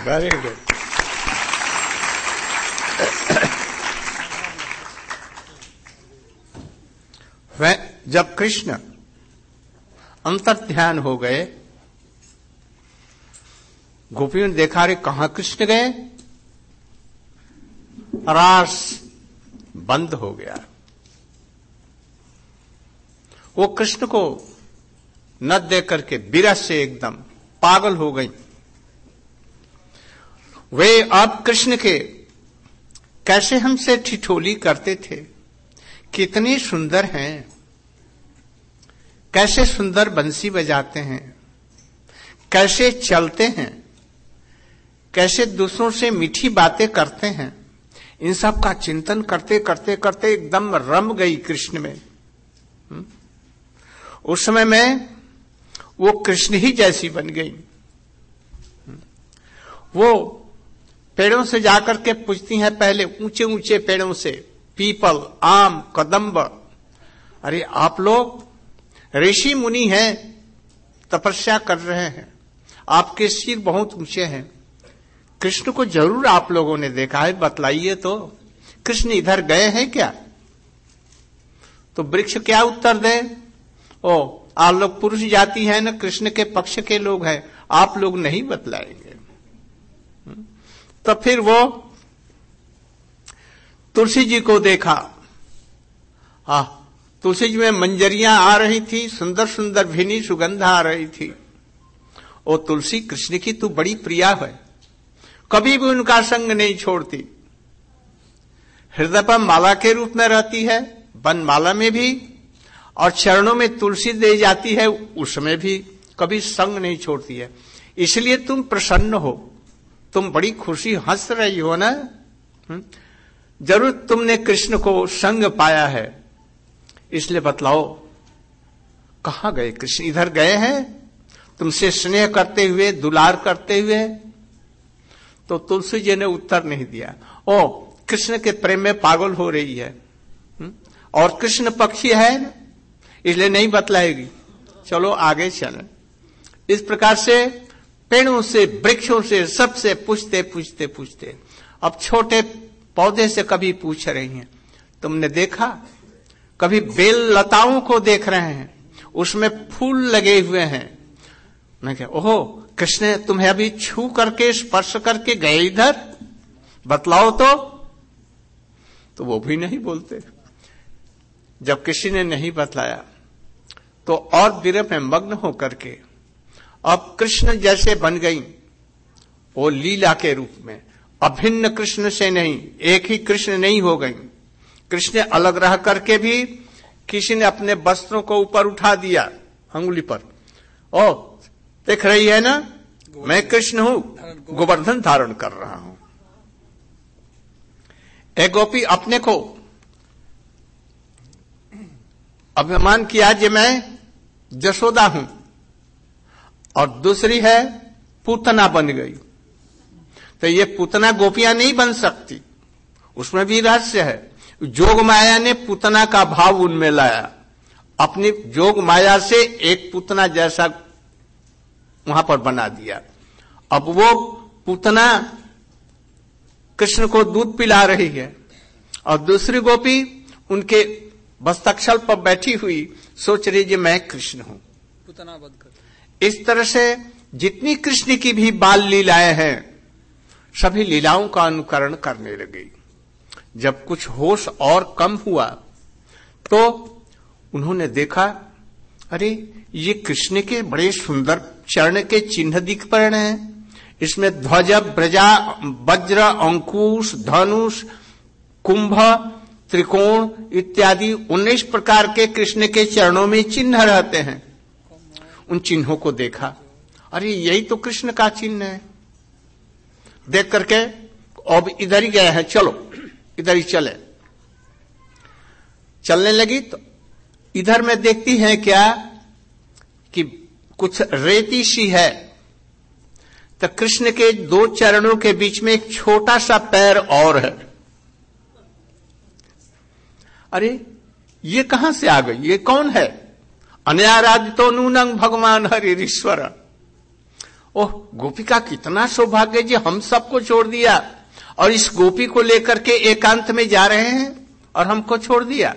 Very good. वह जब कृष्ण अंतर ध्यान हो गए, गोपियों ने देखा, रे कहां कृष्ण गए? रास बंद हो गया। वो कृष्ण को न देख करके विरह से एकदम पागल हो गई। वे अब कृष्ण के कैसे हमसे ठिठोली करते थे, कितने सुंदर हैं, कैसे सुंदर बंसी बजाते हैं, कैसे चलते हैं, कैसे दूसरों से मीठी बातें करते हैं। इन सब का चिंतन करते करते करते एकदम रम गई कृष्ण में। उस समय में वो कृष्ण ही जैसी बन गई। वो पेड़ों से जाकर के पूछती हैं, पहले ऊंचे ऊंचे पेड़ों से, पीपल, आम, कदम्ब, अरे आप लोग ऋषि मुनि हैं, तपस्या कर रहे हैं, आपके सिर बहुत ऊंचे हैं, कृष्ण को जरूर आप लोगों ने देखा है, बतलाइए तो कृष्ण इधर गए हैं क्या? तो वृक्ष क्या उत्तर दे? ओ आप लोग पुरुष जाति है ना, कृष्ण के पक्ष के लोग हैं, आप लोग नहीं बतलाएंगे। तो फिर वो तुलसी जी को देखा। आ तुलसी जी में मंजरियां आ रही थी, सुंदर सुंदर भीनी सुगंध आ रही थी। ओ तुलसी, कृष्ण की तू बड़ी प्रिया है, कभी भी उनका संग नहीं छोड़ती। हृदय पर माला के रूप में रहती है, बनमाला में भी, और चरणों में तुलसी दे जाती है, उसमें भी कभी संग नहीं छोड़ती है। इसलिए तुम प्रसन्न हो, तुम बड़ी खुशी हंस रही हो ना। जरूर तुमने कृष्ण को संग पाया है, इसलिए बतलाओ कहां गए कृष्ण? इधर गए हैं तुमसे स्नेह करते हुए, दुलार करते हुए? तो तुलसी जी ने उत्तर नहीं दिया। ओ कृष्ण के प्रेम में पागल हो रही है, और कृष्ण पक्षी है ना, इसलिए नहीं बतलाएगी, चलो आगे चलें। इस प्रकार से पेड़ों से, वृक्षों से, सबसे पूछते पूछते पूछते अब छोटे पौधे से कभी पूछ रही हैं, तुमने देखा? कभी बेल लताओं को देख रहे हैं, उसमें फूल लगे हुए हैं। मैं क्या, ओहो कृष्ण तुम्हें अभी छू करके, स्पर्श करके गए इधर? बतलाओ तो। तो वो भी नहीं बोलते। जब किसी ने नहीं बतलाया तो और विरह में मग्न होकर के अब कृष्ण जैसे बन गई, वो लीला के रूप में, अभिन्न कृष्ण से नहीं, एक ही कृष्ण नहीं हो गई। कृष्ण अलग रह करके भी किसी ने अपने वस्त्रों को ऊपर उठा दिया अंगुली पर, ओ देख रही है ना, मैं कृष्ण हूं, गोवर्धन धारण कर रहा हूं। एक गोपी अपने को अभिमान किया कि मैं जशोदा हूं, और दूसरी है पूतना बन गई। तो ये पूतना गोपियां नहीं बन सकती, उसमें भी रहस्य है। जोग माया ने पूतना का भाव उनमें लाया, अपनी जोग माया से एक पूतना जैसा वहां पर बना दिया। अब वो पूतना कृष्ण को दूध पिला रही है, और दूसरी गोपी उनके वस्तक्षल पर बैठी हुई सोच रही है मैं कृष्ण हूं। पूतना बध कर इस तरह से जितनी कृष्ण की भी बाल लीलाएं हैं, सभी लीलाओं का अनुकरण करने लगी। जब कुछ होश और कम हुआ तो उन्होंने देखा, अरे ये कृष्ण के बड़े सुंदर चरण के चिन्ह दिख पड़ रहे हैं। इसमें ध्वज, ब्रजा, वज्र, अंकुश, धनुष, कुंभ, त्रिकोण इत्यादि उन्नीस प्रकार के कृष्ण के चरणों में चिन्ह रहते हैं। उन चिन्हों को देखा, अरे यही तो कृष्ण का चिन्ह है। देख करके अब इधर ही गए हैं, चलो इधर ही चले। चलने लगी तो इधर में देखती है क्या कि कुछ रेती सी है, तो कृष्ण के दो चरणों के बीच में एक छोटा सा पैर और है। अरे ये कहां से आ गई, ये कौन है? अनयाराधितो नूनंग भगवान हरिश्वर। ओह, गोपी का कितना सौभाग्य जी, हम सबको छोड़ दिया और इस गोपी को लेकर के एकांत में जा रहे हैं और हमको छोड़ दिया।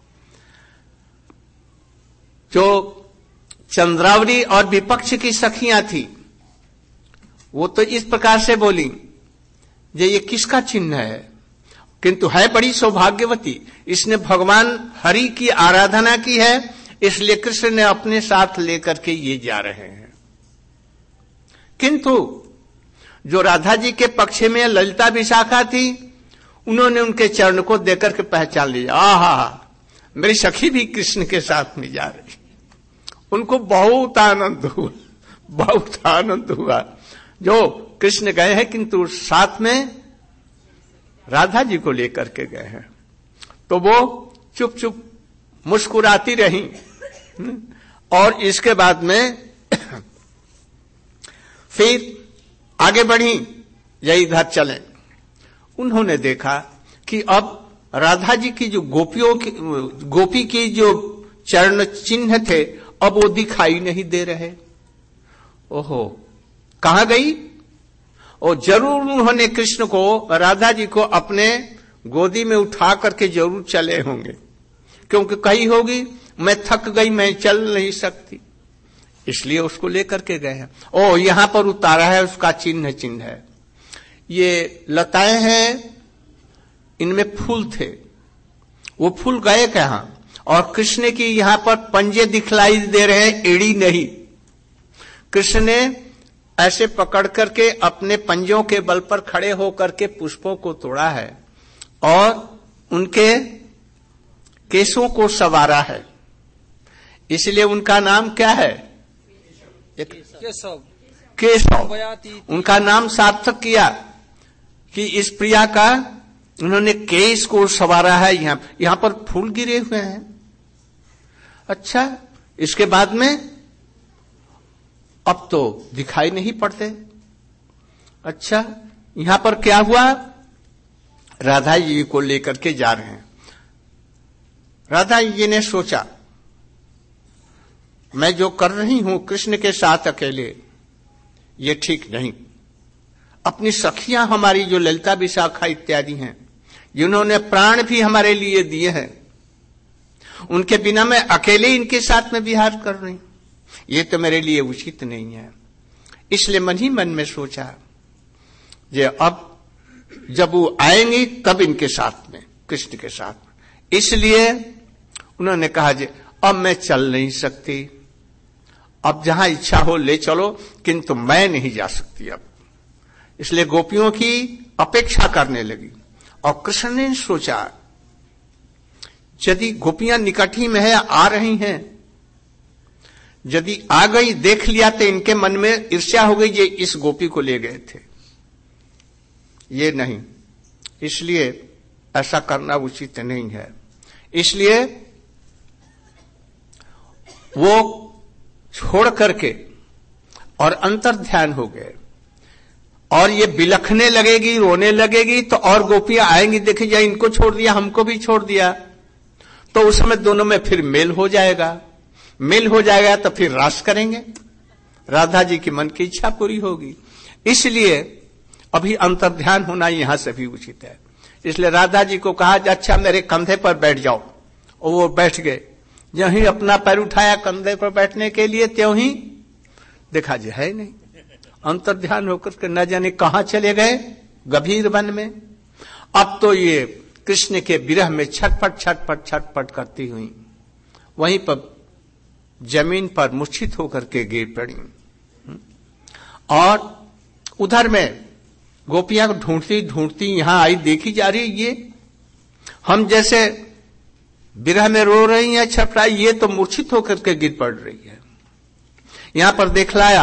जो चंद्रावली और विपक्ष की सखियां थी वो तो इस प्रकार से बोली, जे ये किसका चिन्ह है, किंतु है बड़ी सौभाग्यवती, इसने भगवान हरि की आराधना की है, इसलिए कृष्ण ने अपने साथ लेकर के ये जा रहे हैं। किंतु जो राधा जी के पक्ष में ललिता विशाखा थी, उन्होंने उनके चरण को देकर के पहचान लिया, आहा, मेरी सखी भी कृष्ण के साथ में जा रही। उनको बहुत आनंद हुआ, बहुत आनंद हुआ। जो कृष्ण गए हैं किंतु साथ में राधा जी को लेकर के गए हैं, तो वो चुप चुप मुस्कुराती रही। और इसके बाद में फिर आगे बढ़ी, या इधर चले। उन्होंने देखा कि अब राधा जी की जो गोपियों की गोपी की जो चरण चिन्ह थे अब वो दिखाई नहीं दे रहे। ओहो, कहां गई? और जरूर उन्होंने कृष्ण को, राधा जी को अपने गोदी में उठा करके जरूर चले होंगे, क्योंकि कही होगी मैं थक गई, मैं चल नहीं सकती, इसलिए उसको लेकर के गए हैं। ओ, यहां पर उतारा है उसका चिन्ह चिन्ह है। ये लताएं हैं, इनमें फूल थे, वो फूल गए कहां? और कृष्ण की यहां पर पंजे दिखलाई दे रहे हैं, एड़ी नहीं। कृष्ण ने ऐसे पकड़ करके अपने पंजों के बल पर खड़े होकर के पुष्पों को तोड़ा है और उनके केशों को संवारा है, इसलिए उनका नाम क्या है? केशव। केशव। उनका नाम सार्थक किया कि इस प्रिया का उन्होंने केश को संवारा है। यहां यहां पर फूल गिरे हुए हैं। अच्छा, इसके बाद में अब तो दिखाई नहीं पड़ते। अच्छा, यहां पर क्या हुआ? राधा जी को लेकर के जा रहे हैं। राधा जी ने सोचा, मैं जो कर रही हूं कृष्ण के साथ अकेले, ये ठीक नहीं। अपनी सखियां हमारी जो ललिता विशाखा इत्यादि हैं, जिन्होंने प्राण भी हमारे लिए दिए हैं, उनके बिना मैं अकेले इनके साथ में विहार कर रही हूं, ये तो मेरे लिए उचित नहीं है। इसलिए मन ही मन में सोचा, ये अब जब वो आएंगे तब इनके साथ में, कृष्ण के साथ में। इसलिए उन्होंने कहा, जे अब मैं चल नहीं सकती, अब जहां इच्छा हो ले चलो, किंतु मैं नहीं जा सकती अब। इसलिए गोपियों की अपेक्षा करने लगी। और कृष्ण ने सोचा, यदि गोपियां निकट ही में है, आ रही हैं, यदि आ गई, देख लिया तो इनके मन में ईर्ष्या हो गई, ये इस गोपी को ले गए थे, ये नहीं, इसलिए ऐसा करना उचित नहीं है। इसलिए वो छोड़ करके और अंतर ध्यान हो गए। और ये बिलखने लगेगी, रोने लगेगी, तो और गोपियां आएंगी, देखी जाए इनको छोड़ दिया, हमको भी छोड़ दिया, तो उस समय दोनों में फिर मेल हो जाएगा। मेल हो जाएगा तो फिर रास करेंगे, राधा जी की मन की इच्छा पूरी होगी। इसलिए अभी अंतर ध्यान होना यहां से भी उचित है। इसलिए राधा जी को कहा, अच्छा मेरे कंधे पर बैठ जाओ, और वो बैठ गए। जब ही अपना पैर उठाया कंधे पर बैठने के लिए, त्यों ही देखा जी है नहीं, अंतर ध्यान होकर के न जाने कहां चले गए, गंभीर वन में। अब तो ये कृष्ण के विरह में छटपट छटपट छटपट करती हुई वहीं पर जमीन पर मूर्छित होकर के गिर पड़ी। और उधर में गोपियां ढूंढती ढूंढती यहां आई, देखी जा रही, ये हम जैसे विरह में रो रही हैं छटपटाई, ये तो मूर्छित होकर के गिर पड़ रही है। यहां पर देखलाया,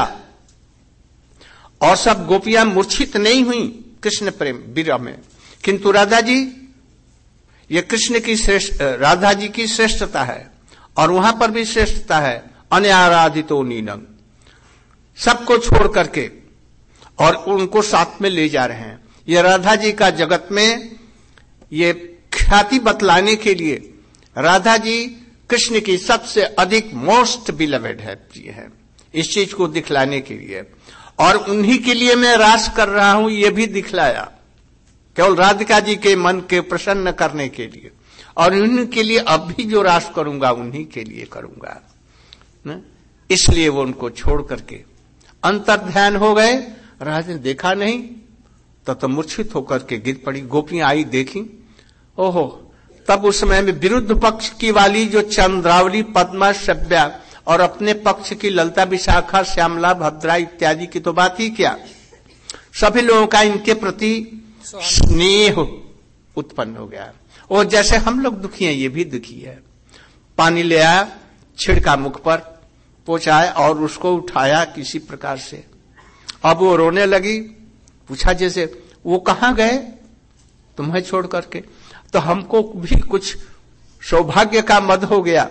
और सब गोपियां मूर्छित नहीं हुई कृष्ण प्रेम विरह में, किंतु राधा जी, ये कृष्ण की श्रेष्ठ, राधा जी की श्रेष्ठता है। और वहां पर भी श्रेष्ठता है, अनाराधितो नीनम, सबको छोड़ करके और उनको साथ में ले जा रहे हैं। ये राधा जी का जगत में ये ख्याति बतलाने के लिए, राधा जी कृष्ण की सबसे अधिक मोस्ट बिलवेड है, प्रिय है, इस चीज को दिखलाने के लिए। और उन्हीं के लिए मैं रास कर रहा हूं, ये भी दिखलाया, केवल राधिका जी के मन के प्रसन्न करने के लिए। और उन्हीं के लिए अब भी जो रास करूंगा उन्हीं के लिए करूंगा न? इसलिए वो उनको छोड़ करके अंतर ध्यान हो गए। राजा ने देखा नहीं तब तो मूर्छित होकर के गिर पड़ी। गोपियां आई, देखी, ओहो। तब उस समय में विरुद्ध पक्ष की वाली जो चंद्रावली, पद्मा, सभ्या और अपने पक्ष की ललता, विशाखा, श्यामला, भद्रा इत्यादि की तो बात ही क्या, सभी लोगों का इनके प्रति स्नेह उत्पन्न हो गया। और जैसे हम लोग दुखी हैं, ये भी दुखी है। पानी ले आया, छिड़का मुख पर, पोंछाया और उसको उठाया किसी प्रकार से। अब वो रोने लगी। पूछा जैसे वो कहां गए तुम्हें छोड़ करके? तो हमको भी कुछ सौभाग्य का मद हो गया,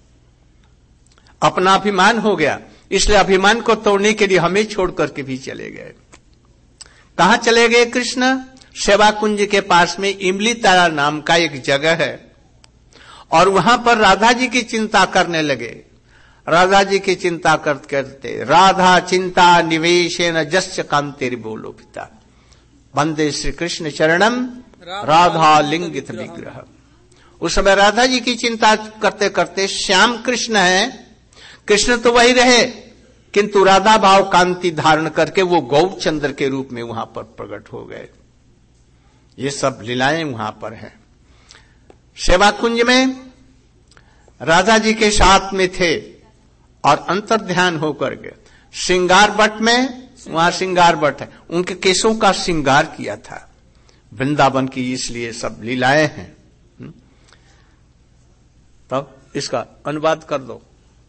अपना अभिमान हो गया, इसलिए अभिमान को तोड़ने के लिए हमें छोड़ करके भी चले गए। कहां चले गए कृष्ण? सेवा कुंज के पास में इमली तारा नाम का एक जगह है, और वहां पर राधा जी की चिंता करने लगे। राधा जी की चिंता करते करते राधा चिंता निवेशेन जस्य कांतेर बोलो पिता वंदे श्री कृष्ण चरणम राधा लिंगित विग्रह। उस समय राधा जी की चिंता करते करते श्याम कृष्ण है, कृष्ण तो वही रहे, किंतु राधा भाव कांति धारण करके वो गौचंद्र के रूप में वहां पर प्रकट हो गए। ये सब लीलाएं वहां पर हैं। सेवा कुंज में राधा जी के साथ में थे और अंतर ध्यान होकर के श्रृंगार बट में, वहां श्रृंगार बट है, उनके केशों का श्रृंगार किया था वृंदावन की, इसलिए सब लीलाएं हैं। तब इसका अनुवाद कर दो।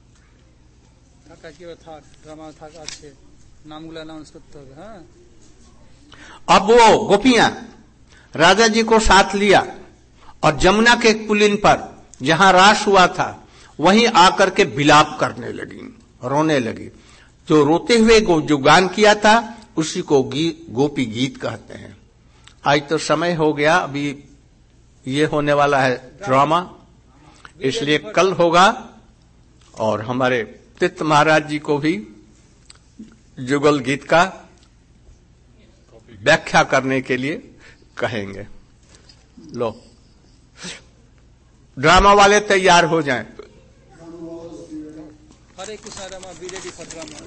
अब वो गोपियां राजा जी को साथ लिया और जमुना के पुलिन पर जहां रास हुआ था वहीं आकर के विलाप करने लगी, रोने लगी। जो रोते हुए जो गान किया था उसी को गी, गोपी गीत कहते हैं। आज तो समय हो गया, अभी ये होने वाला है ड्रामा, इसलिए कल होगा। और हमारे तीर्थ महाराज जी को भी जुगल गीत का व्याख्या करने के लिए कहेंगे। लो ड्रामा वाले तैयार हो जाएं। Hare Krishna Rama be ready for drama.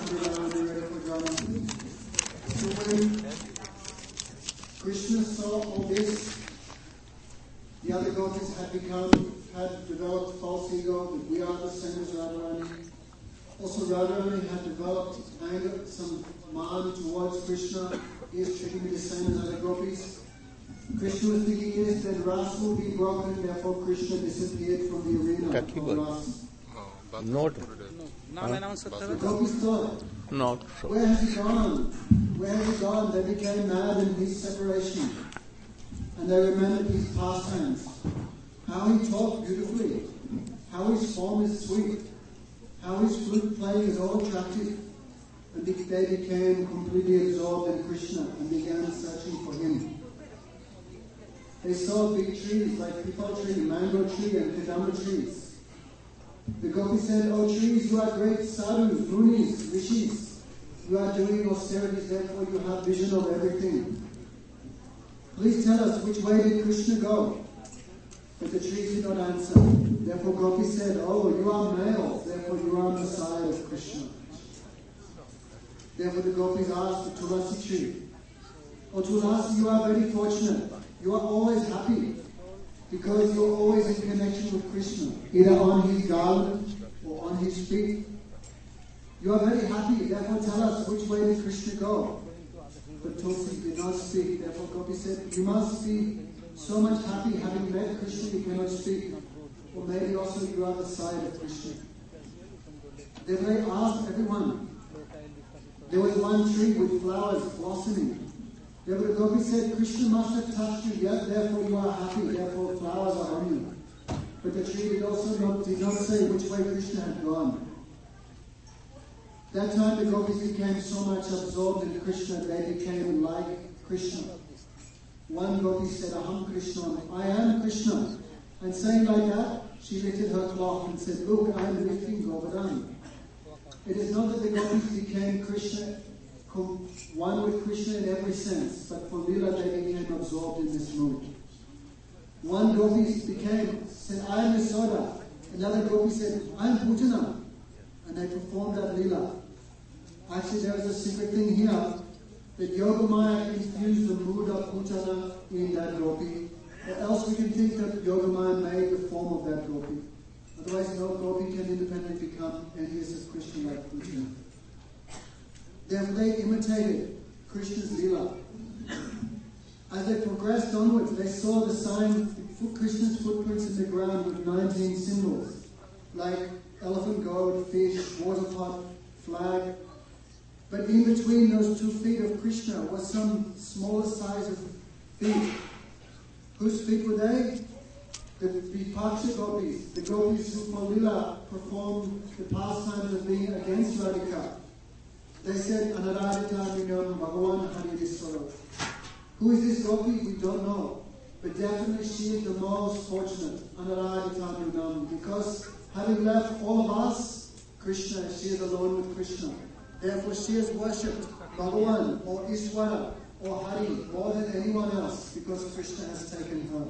Krishna saw all this. The other gopis had become, had developed false ego that we are the same as Radharani. Also, Radharani had developed anger, some man towards Krishna. He is treating me the same as other gopis. Krishna was thinking this, then Ras will be broken, therefore Krishna disappeared from the arena of Ras. Not. नाम announce करते The gopis thought, Not so. where has he gone? Where has he gone? They became mad in his separation. And they remembered his pastimes. How he talked beautifully. How his form is sweet. How his flute playing is all attractive. And they became completely absorbed in Krishna and began searching for him. They saw big trees like pipal tree, mango tree and kadamba trees. The gopis said, "Oh trees, you are great sadhus, munis, rishis. You are doing austerities, therefore you have vision of everything. Please tell us, which way did Krishna go?" But the trees did not answer. Therefore gopis said, "Oh, you are males, therefore you are on the side of Krishna." Therefore the gopis asked the Tulasi tree, "Oh Tulasi, you are very fortunate. You are always happy, because you are always in connection with Krishna, either on his garland or on his feet. You are very happy, therefore tell us, which way did Krishna go?" But Tulsi did not speak. Therefore Gopi said, "You must be so much happy having met Krishna you cannot speak. Or maybe also you are the side of Krishna." Then they asked everyone. There was one tree with flowers blossoming. Therefore the Gopi said, "Krishna must have touched you, yes, therefore you are happy, therefore flowers are on you." But the tree did also not, did not say which way Krishna had gone. That time the gopis became so much absorbed in Krishna, they became like Krishna. One gopi said, "Aham Krishna, I am Krishna." And saying like that, she lifted her cloth and said, "Look, I am lifting Govardhan." It is not that the gopis became Krishna com- one with Krishna in every sense, but for Lila they became absorbed in this mood. One gopi became, said, I am Yasoda. Another gopi said, I am Putana. And they performed that Lila. Actually, there is a secret thing here, that Yogamaya infused the mood of Putana in that gopi, or else we can think that Yogamaya made the form of that gopi. Otherwise, no gopi can independently become envious of Krishna like Putana. Therefore, they imitated Krishna's Lila. As they progressed onwards, they saw the sign, Krishna's footprints in the ground with nineteen symbols, like elephant goat, fish, water pot, flag. But in between those two feet of Krishna was some smaller size of feet. Whose feet were they? The Vipaksha gopis, the gopis who for Lila performed the pastimes of being against Radhika. They said, Anaradita Minam Bhagavan Haridiswara. Who is this gopi? We don't know. But definitely she is the most fortunate, Anaradita Minam, because having left all of us, Krishna, she is alone with Krishna. Therefore she has worshipped Bhagavan or Ishvara or Hari more than anyone else because Krishna has taken her.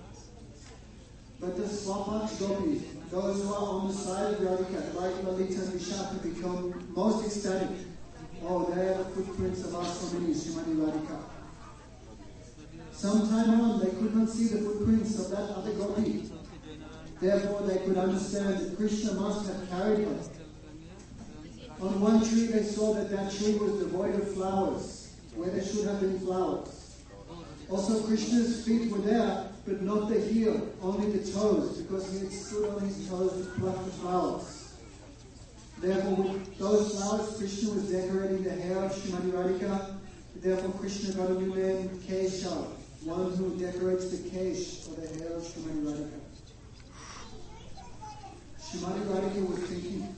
But the Swapaksh gopis, those who are on the side of Radhika, like Lalita and Vishaka, become most ecstatic. Oh, they are the footprints of our Swamini, Srimati Radhika. Sometime on, they could not see the footprints of that other gopi. Therefore, they could understand that Krishna must have carried her. On one tree, they saw that that tree was devoid of flowers, where there should have been flowers. Also, Krishna's feet were there, but not the heel, only the toes, because he had stood on his toes to pluck the flowers. Therefore, with those flowers, Krishna was decorating the hair of Srimati Radhika. Therefore, Krishna got a new name, Keshav, one who decorates the kesh, or the hair of Srimati Radhika. Srimati Radhika was thinking,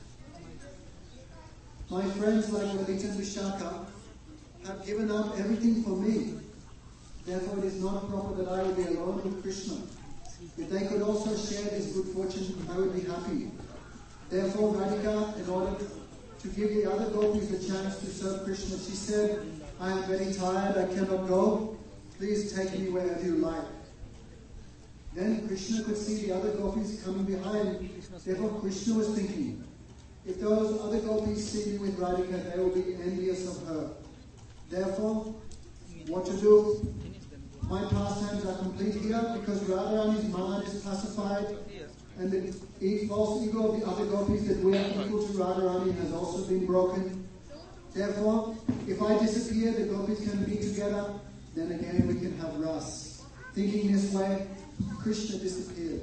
my friends like Lalita and Vishaka have given up everything for me. Therefore, it is not proper that I would be alone with Krishna. If they could also share this good fortune, I would be happy. Therefore, Radhika, in order to give the other gopis the chance to serve Krishna, she said, I am very tired, I cannot go. Please take me wherever you like. Then Krishna could see the other gopis coming behind. Therefore, Krishna was thinking, if those other gopis see me with Radhika, they will be envious of her. Therefore, what to do? My pastimes are complete here because Radharani's mind is pacified and the false ego of the other gopis that we are equal to Radharani has also been broken. Therefore, if I disappear, the gopis can be together, then again we can have ras. Thinking this way, Krishna disappeared.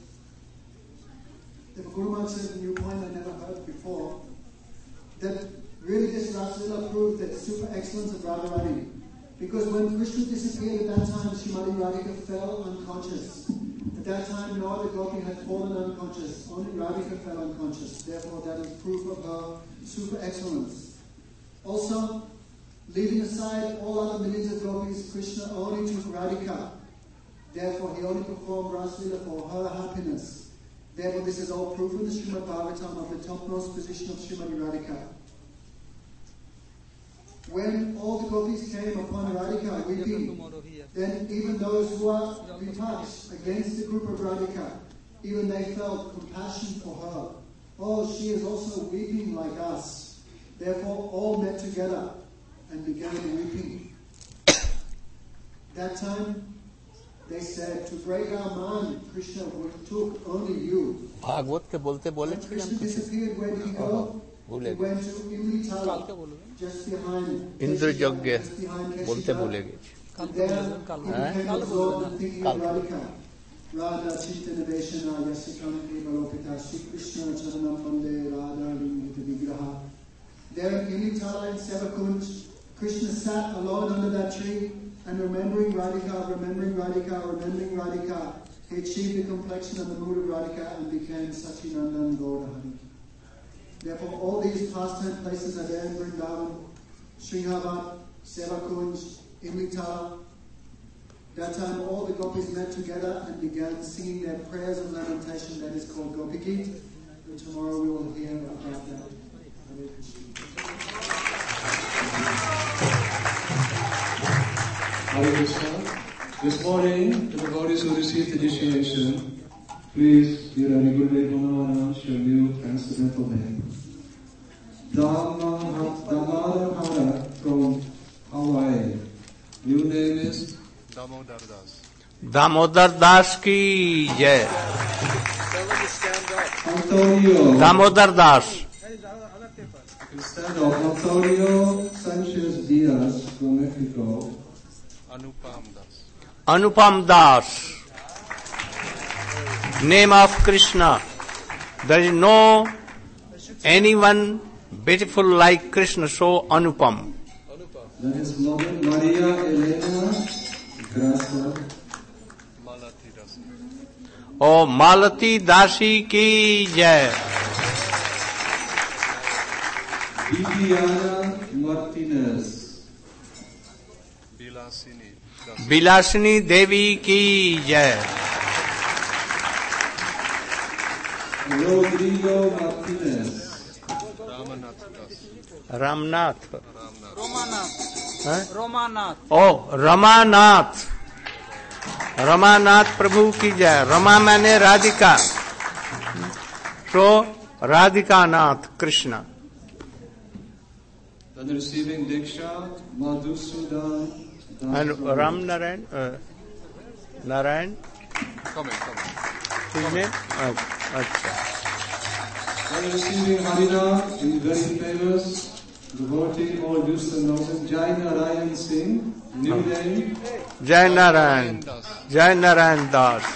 The Guru Maharaj said a new point I never heard before, that really this Raslila proved that super excellence of Radharani. Because when Krishna disappeared at that time, Srimati Radhika fell unconscious. At that time, no other gopi had fallen unconscious. Only Radhika fell unconscious. Therefore, that is proof of her super excellence. Also, leaving aside all other millions of gopis, Krishna only took Radhika. Therefore, he only performed Raslila for her happiness. Therefore, this is all proof in the Srimad Bhagavatam of the topmost position of Srimati Radhika. When all the gopis came upon Radhika weeping, then even those who are Vipaks against the group of Radhika, even they felt compassion for her. Oh, she is also weeping like us. Therefore, all met together and began weeping. That time, they said, to break our mind, Krishna took only you. Bhagavat के बोलते बोले When Krishna disappeared, where did he go? He went to Imritala, just behind Indra Keshika, यज्ञ just behind बोलते Keshika. भूलेगे And there he became absorbed in thinking of Radhika. Radha Chitana Deshana Yasikanti Balokita Shri Krishna Charanam Pande Radha Limita Vigraha. There in Imritala in Sevakunj, Krishna sat alone under that tree and remembering Radhika, remembering Radhika, remembering Radhika, he achieved the complexion of the mood of Radhika and became Sachinandan Gaurahari. Therefore, all these pastime places are there in Vrindavan, Srihavat, Sevakunj, Imritala. That time, all the gopis met together and began singing their prayers of lamentation that is called Gopi Geet. And tomorrow we will hear about that. Hare Krishna. Hare Krishna. This morning, to the devotees who received initiation, please, dear Anigulle Bhagavan, your new transcendental name. Damadara from Hawaii. New name is Damodar Das. Damodar Das की जय. Antonio. Damodar Das. Instead of Antonio Sanchez Diaz from Mexico. Anupam Das. Anupam Das. Name of Krishna. There is no anyone beautiful like Krishna, so Anupam. That is mother Maria Elena Grasa. Malati Dasi. Oh, Malati Dasi ki jai. Viviana Martinez. Bilasini Das. Bilasini Devi ki jai. Rodrigo Martinez. Ramanath Das. Ramnath. Ramnath. Romanath. Huh? Romanath. Oh, Ramanath. Ramanath Prabhu ki jai. Rama मैंने Radhika. So Radhika Nath Krishna. Then receiving Diksha, Madhusudan. And Ram Narayan. Uh, Narayan. Coming, coming. His name? Uh, अच्छा. Then receiving Harina, in very famous devotee, all Houston knows him, Jai Narayan Singh, new name. Jai Narayan. Das. Jai Narayan Das.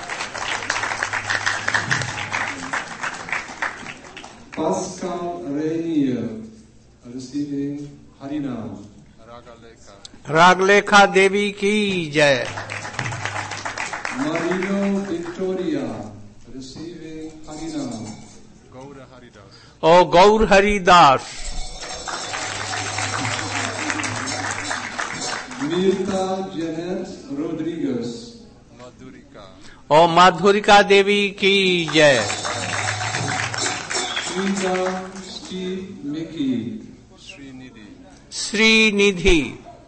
Pascal Rainier, receiving Harinam. Ragaleka. रागलेखा देवी की जय. Marino Victoria, receiving Harinam. Gaura Haridas. ओ गौर Haridas. Mirta Janet Rodriguez. Madhurika. ओ माधुरिका देवी की जय. Srija Steve Mickey. Srinidhi. Srinidhi.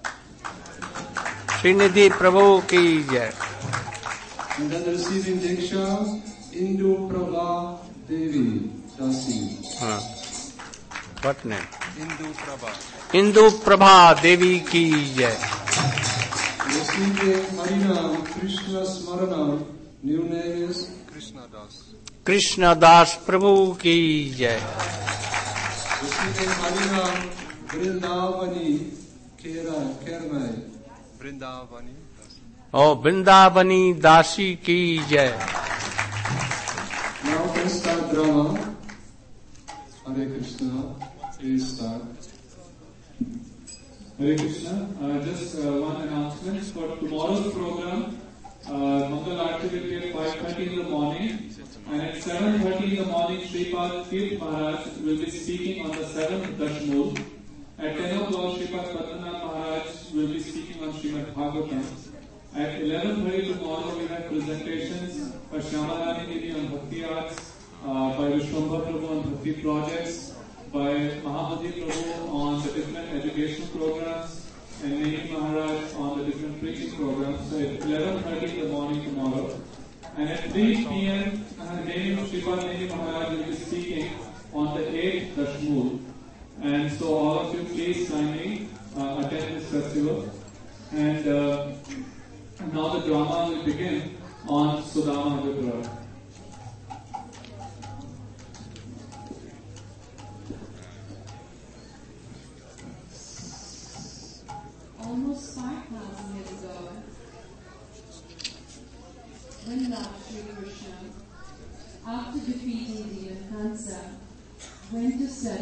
Srinidhi प्रभु की जय. And then receiving Diksha, Indu Prabha Devi Dasi. हाँ. What name? Indu Prabha. Indu Prabha देवी की जय. Receiving Harinam Krishna Smaranam, new name is Krishna Das. Krishnadas प्रभु की जय. receiving Harinam Vrindavani Kera Kermai. Vrindavani Das. ओ वृंदावनी दासी की जय. Now can start drama. Hare Krishna, please start. Hare Krishna. Uh, just uh, one announcement for tomorrow's program. Uh, Mangal Aarti will be at five thirty in the morning, and at seven thirty in the morning, Sripad Kirth Maharaj will be speaking on the seventh Dashmul. At ten o'clock, Sripad Padmanath Maharaj will be speaking on Srimad Bhagavatam. At eleven thirty tomorrow, we have presentations by Shyamarani Devi on Bhakti Arts, uh, by Vishwambhar Prabhu on Bhakti Projects, by Mahamadi Prabhu on the different educational programs, and Negi Maharaj on the different preaching programs. So at eleven thirty in the morning tomorrow. And at three p.m., uh, Negi Sripad Negi Maharaj will be speaking on the eighth Dashmul. And so all of you please kindly uh, attend this festival. And uh, now the drama will begin on Sudama Vipra. Almost five thousand years ago, when Lord Sri Krishna, after defeating the Kansa, went to study